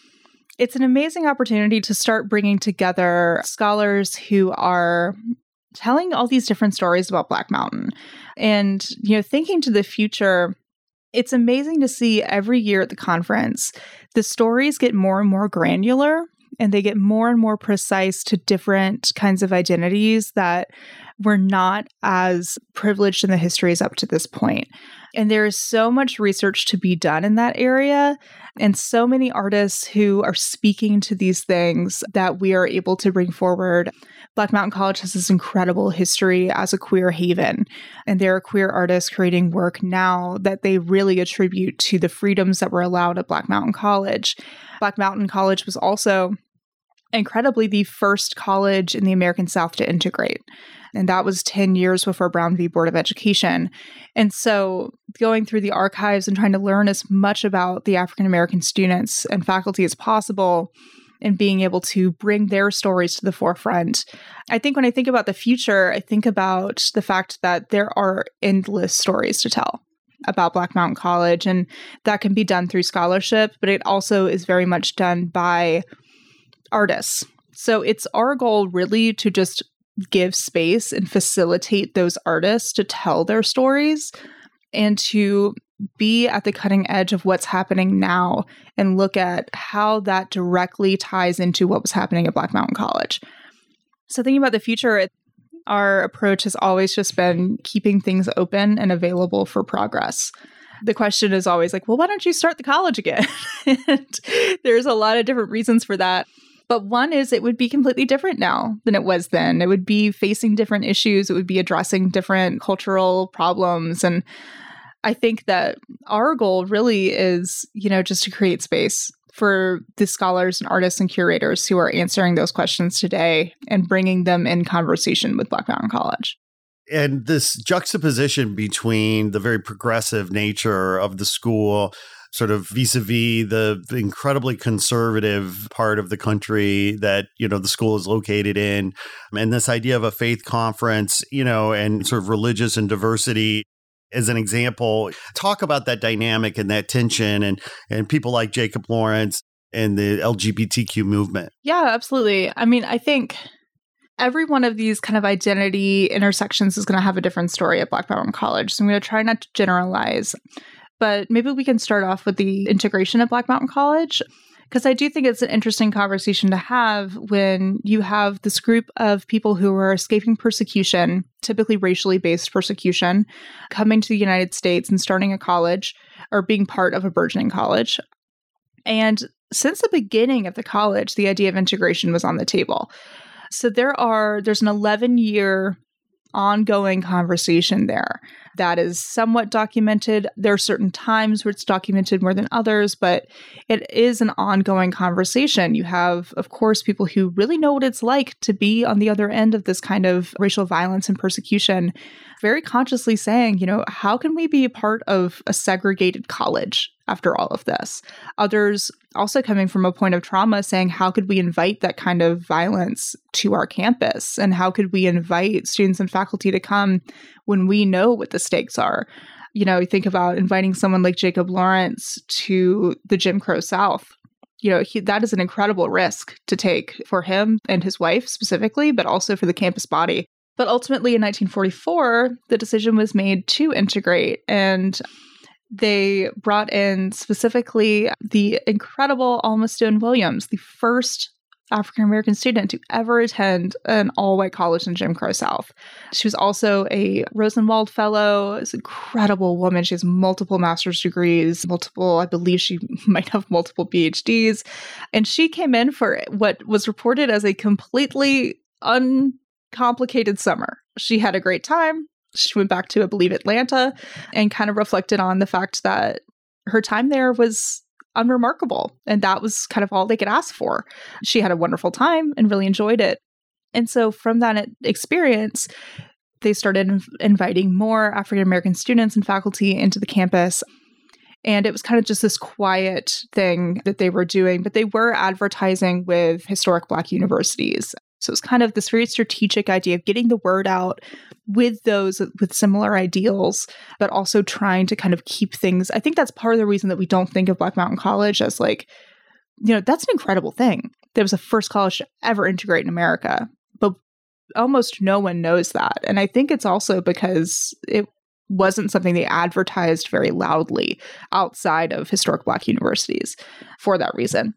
it's an amazing opportunity to start bringing together scholars who are telling all these different stories about Black Mountain. And, you know, thinking to the future, it's amazing to see every year at the conference, the stories get more and more granular, and they get more and more precise to different kinds of identities that were not as privileged in the histories up to this point. And there is so much research to be done in that area, and so many artists who are speaking to these things that we are able to bring forward. Black Mountain College has this incredible history as a queer haven, and there are queer artists creating work now that they really attribute to the freedoms that were allowed at Black Mountain College. Black Mountain College was also incredibly the first college in the American South to integrate. And that was ten years before Brown v. Board of Education. And so going through the archives and trying to learn as much about the African American students and faculty as possible, and being able to bring their stories to the forefront. I think when I think about the future, I think about the fact that there are endless stories to tell about Black Mountain College, and that can be done through scholarship, but it also is very much done by artists. So it's our goal really to just give space and facilitate those artists to tell their stories and to be at the cutting edge of what's happening now and look at how that directly ties into what was happening at Black Mountain College. So thinking about the future, our approach has always just been keeping things open and available for progress. The question is always like, well, why don't you start the college again? And there's a lot of different reasons for that. But one is it would be completely different now than it was then. It would be facing different issues. It would be addressing different cultural problems. And I think that our goal really is, you know, just to create space for the scholars and artists and curators who are answering those questions today and bringing them in conversation with Black Mountain College. And this juxtaposition between the very progressive nature of the school, sort of vis-a-vis the, the incredibly conservative part of the country that, you know, the school is located in, and this idea of a faith conference, you know, and sort of religious and diversity as an example. Talk about that dynamic and that tension and, and people like Jacob Lawrence and the L G B T Q movement. Yeah, absolutely. I mean, I think every one of these kind of identity intersections is going to have a different story at Black Mountain College. So I'm going to try not to generalize. But maybe we can start off with the integration of Black Mountain College, because I do think it's an interesting conversation to have when you have this group of people who are escaping persecution, typically racially based persecution, coming to the United States and starting a college or being part of a burgeoning college. And since the beginning of the college, the idea of integration was on the table. So there are there's an eleven-year ongoing conversation there That is somewhat documented. There are certain times where it's documented more than others, but it is an ongoing conversation. You have, of course, people who really know what it's like to be on the other end of this kind of racial violence and persecution, very consciously saying, you know, how can we be a part of a segregated college after all of this? Others also coming from a point of trauma saying, how could we invite that kind of violence to our campus? And how could we invite students and faculty to come when we know what the stakes are? You know, you think about inviting someone like Jacob Lawrence to the Jim Crow South. You know, he, that is an incredible risk to take for him and his wife specifically, but also for the campus body. But ultimately in nineteen forty-four, the decision was made to integrate, and they brought in specifically the incredible Alma Stone Williams, the first African-American student to ever attend an all-white college in Jim Crow South. She was also a Rosenwald Fellow. She's an incredible woman. She has multiple master's degrees, multiple, I believe she might have multiple P H Ds. And she came in for what was reported as a completely uncomplicated summer. She had a great time. She went back to, I believe, Atlanta and kind of reflected on the fact that her time there was unremarkable. And that was kind of all they could ask for. She had a wonderful time and really enjoyed it. And so from that experience, they started inv- inviting more African-American students and faculty into the campus. And it was kind of just this quiet thing that they were doing, but they were advertising with historic Black universities. So it's kind of this very strategic idea of getting the word out with those with similar ideals, but also trying to kind of keep things. I think that's part of the reason that we don't think of Black Mountain College as like, you know, that's an incredible thing. That was the first college to ever integrate in America, but almost no one knows that. And I think it's also because it wasn't something they advertised very loudly outside of historic Black universities for that reason.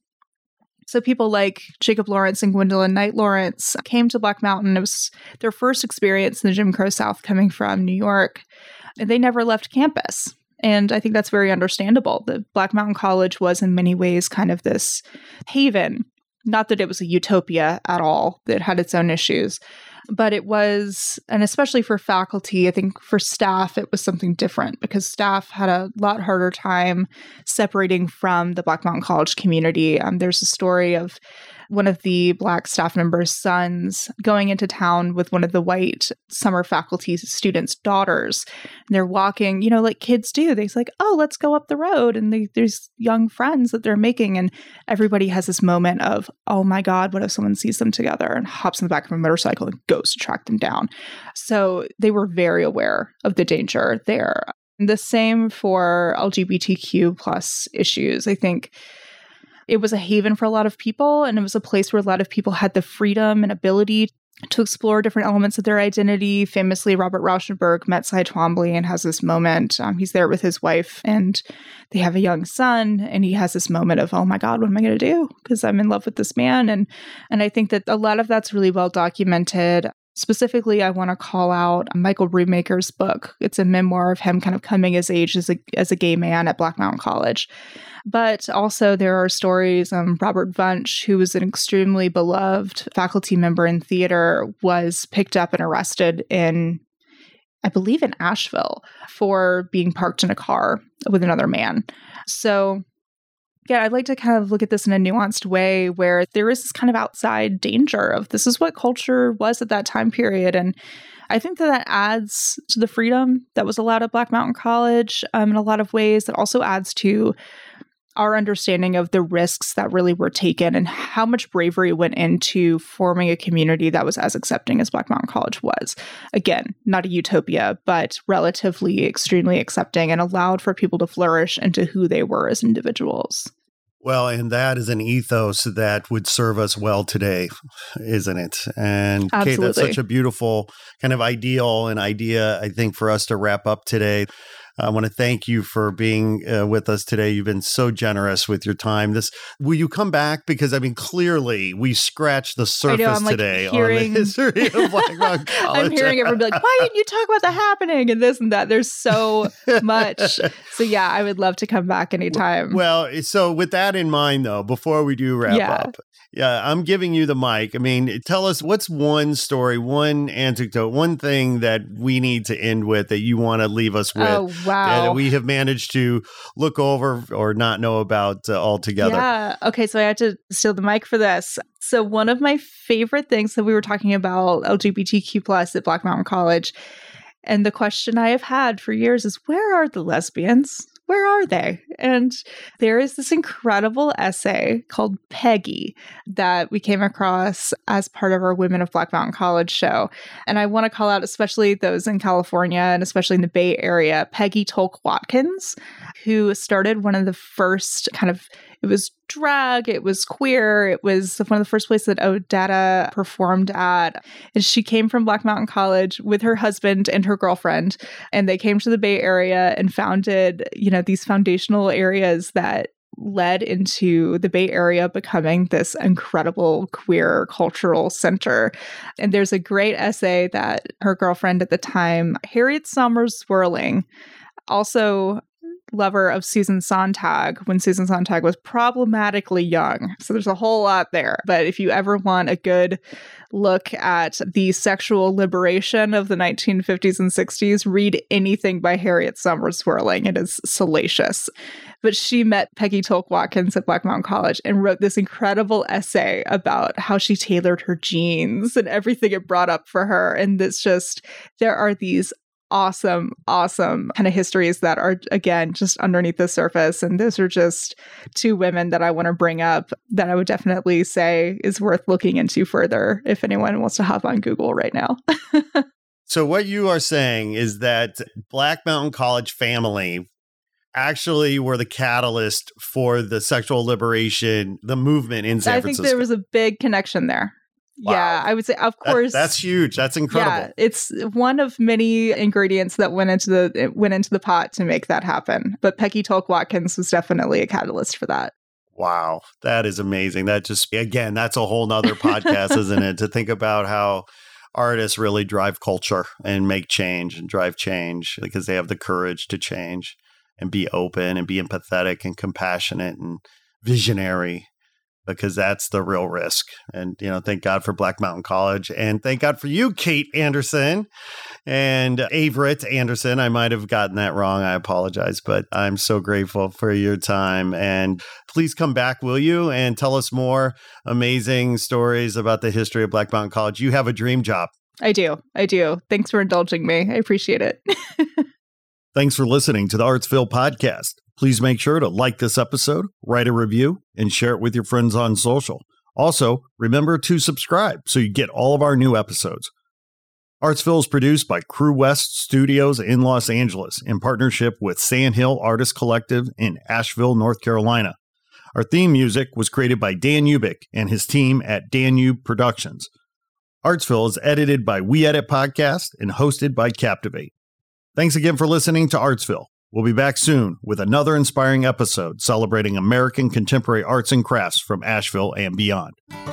So people like Jacob Lawrence and Gwendolyn Knight Lawrence came to Black Mountain. It was their first experience in the Jim Crow South coming from New York, and they never left campus. And I think that's very understandable. The Black Mountain College was in many ways kind of this haven. Not that it was a utopia at all. It had its own issues. But it was, and especially for faculty, I think for staff, it was something different because staff had a lot harder time separating from the Black Mountain College community. Um, there's a story of one of the Black staff members' sons going into town with one of the white summer faculty students' daughters. And they're walking, you know, like kids do. They're like, oh, let's go up the road. And they, there's young friends that they're making. And everybody has this moment of, oh my God, what if someone sees them together and hops in the back of a motorcycle and goes to track them down? So they were very aware of the danger there. The same for L G B T Q plus issues. I think it was a haven for a lot of people, and it was a place where a lot of people had the freedom and ability to explore different elements of their identity. Famously, Robert Rauschenberg met Cy Twombly and has this moment. Um, he's there with his wife, and they have a young son, and he has this moment of, oh my God, what am I going to do? Because I'm in love with this man. And, and I think that a lot of that's really well documented. Specifically, I want to call out Michael Brumaker's book. It's a memoir of him kind of coming as age as a, as a gay man at Black Mountain College. But also there are stories, um, Robert Vunch, who was an extremely beloved faculty member in theater, was picked up and arrested in, I believe in Asheville, for being parked in a car with another man. So yeah, I'd like to kind of look at this in a nuanced way where there is this kind of outside danger of this is what culture was at that time period. And I think that that adds to the freedom that was allowed at Black Mountain College um, in a lot of ways. That also adds to our understanding of the risks that really were taken and how much bravery went into forming a community that was as accepting as Black Mountain College was. Again, not a utopia, but relatively extremely accepting and allowed for people to flourish into who they were as individuals. Well, and that is an ethos that would serve us well today, isn't it? And Absolutely. Kate, that's such a beautiful kind of ideal and idea, I think, for us to wrap up today. I want to thank you for being uh, with us today. You've been so generous with your time. This will you come back? Because I mean, clearly we scratched the surface I know, I'm, like, today hearing, on the history of Black Mountain College. I'm hearing everybody be like, why didn't you talk about the happening and this and that? There's so much. So yeah, I would love to come back anytime. Well, so with that in mind, though, before we do wrap yeah. up, yeah, I'm giving you the mic. I mean, tell us what's one story, one anecdote, one thing that we need to end with that you want to leave us with. Oh, wow. That we have managed to look over or not know about uh, altogether. Yeah. Okay. So I had to steal the mic for this. So one of my favorite things that we were talking about L G B T Q plus at Black Mountain College. And the question I have had for years is, where are the lesbians? Where are they? And there is this incredible essay called Peggy that we came across as part of our Women of Black Mountain College show. And I want to call out especially those in California and especially in the Bay Area, Peggy Tolk-Watkins, who started one of the first kind of, it was drag, it was queer, it was one of the first places that ODATA performed at. And she came from Black Mountain College with her husband and her girlfriend, and they came to the Bay Area and founded, you know, these foundational areas that led into the Bay Area becoming this incredible queer cultural center. And there's a great essay that her girlfriend at the time, Harriet Summers Swerling, also lover of Susan Sontag when Susan Sontag was problematically young. So there's a whole lot there. But if you ever want a good look at the sexual liberation of the nineteen fifties and sixties, read anything by Harriet Summers Swerling. It is salacious. But she met Peggy Tolk-Watkins at Black Mountain College and wrote this incredible essay about how she tailored her jeans and everything it brought up for her. And it's just, there are these awesome, awesome kind of histories that are, again, just underneath the surface. And those are just two women that I want to bring up that I would definitely say is worth looking into further if anyone wants to hop on Google right now. So what you are saying is that Black Mountain College family actually were the catalyst for the sexual liberation, the movement in San I Francisco. think there was a big connection there. Wow. Yeah, I would say, of course. That, that's huge. That's incredible. Yeah, it's one of many ingredients that went into the went into the pot to make that happen. But Peggy Tolk-Watkins was definitely a catalyst for that. Wow, that is amazing. That just, again, that's a whole nother podcast, isn't it? To think about how artists really drive culture and make change and drive change because they have the courage to change and be open and be empathetic and compassionate and visionary. Because that's the real risk. And, you know, thank God for Black Mountain College. And thank God for you, Kate Anderson and Averett Anderson. I might have gotten that wrong. I apologize. But I'm so grateful for your time. And please come back, will you? And tell us more amazing stories about the history of Black Mountain College. You have a dream job. I do. I do. Thanks for indulging me. I appreciate it. Thanks for listening to the Artsville Podcast. Please make sure to like this episode, write a review, and share it with your friends on social. Also, remember to subscribe so you get all of our new episodes. Artsville is produced by Crew West Studios in Los Angeles in partnership with Sandhill Artist Collective in Asheville, North Carolina. Our theme music was created by Dan Ubik and his team at Danube Productions. Artsville is edited by We Edit Podcast and hosted by Captivate. Thanks again for listening to Artsville. We'll be back soon with another inspiring episode celebrating American contemporary arts and crafts from Asheville and beyond.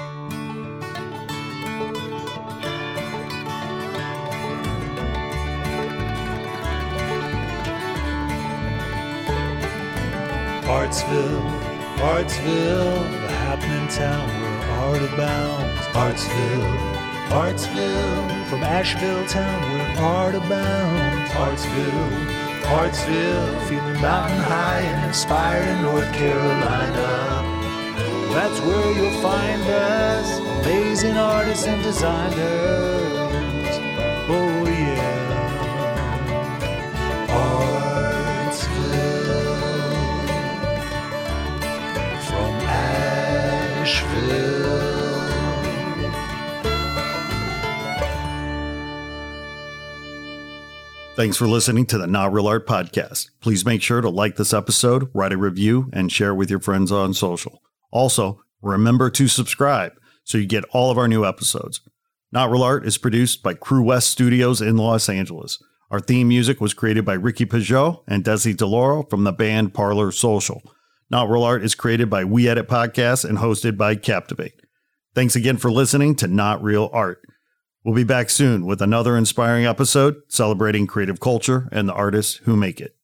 Artsville, Artsville, the happening town where art abounds. Artsville, Artsville, from Asheville town where art abounds. Artsville, Artsville, feeling mountain high and inspired in North Carolina. That's where you'll find us, amazing artists and designers. Oh yeah, Artsville, from Asheville. Thanks for listening to the Not Real Art Podcast. Please make sure to like this episode, write a review, and share it with your friends on social. Also, remember to subscribe so you get all of our new episodes. Not Real Art is produced by Crew West Studios in Los Angeles. Our theme music was created by Ricky Peugeot and Desi DeLauro from the band Parlor Social. Not Real Art is created by We Edit Podcasts and hosted by Captivate. Thanks again for listening to Not Real Art. We'll be back soon with another inspiring episode celebrating creative culture and the artists who make it.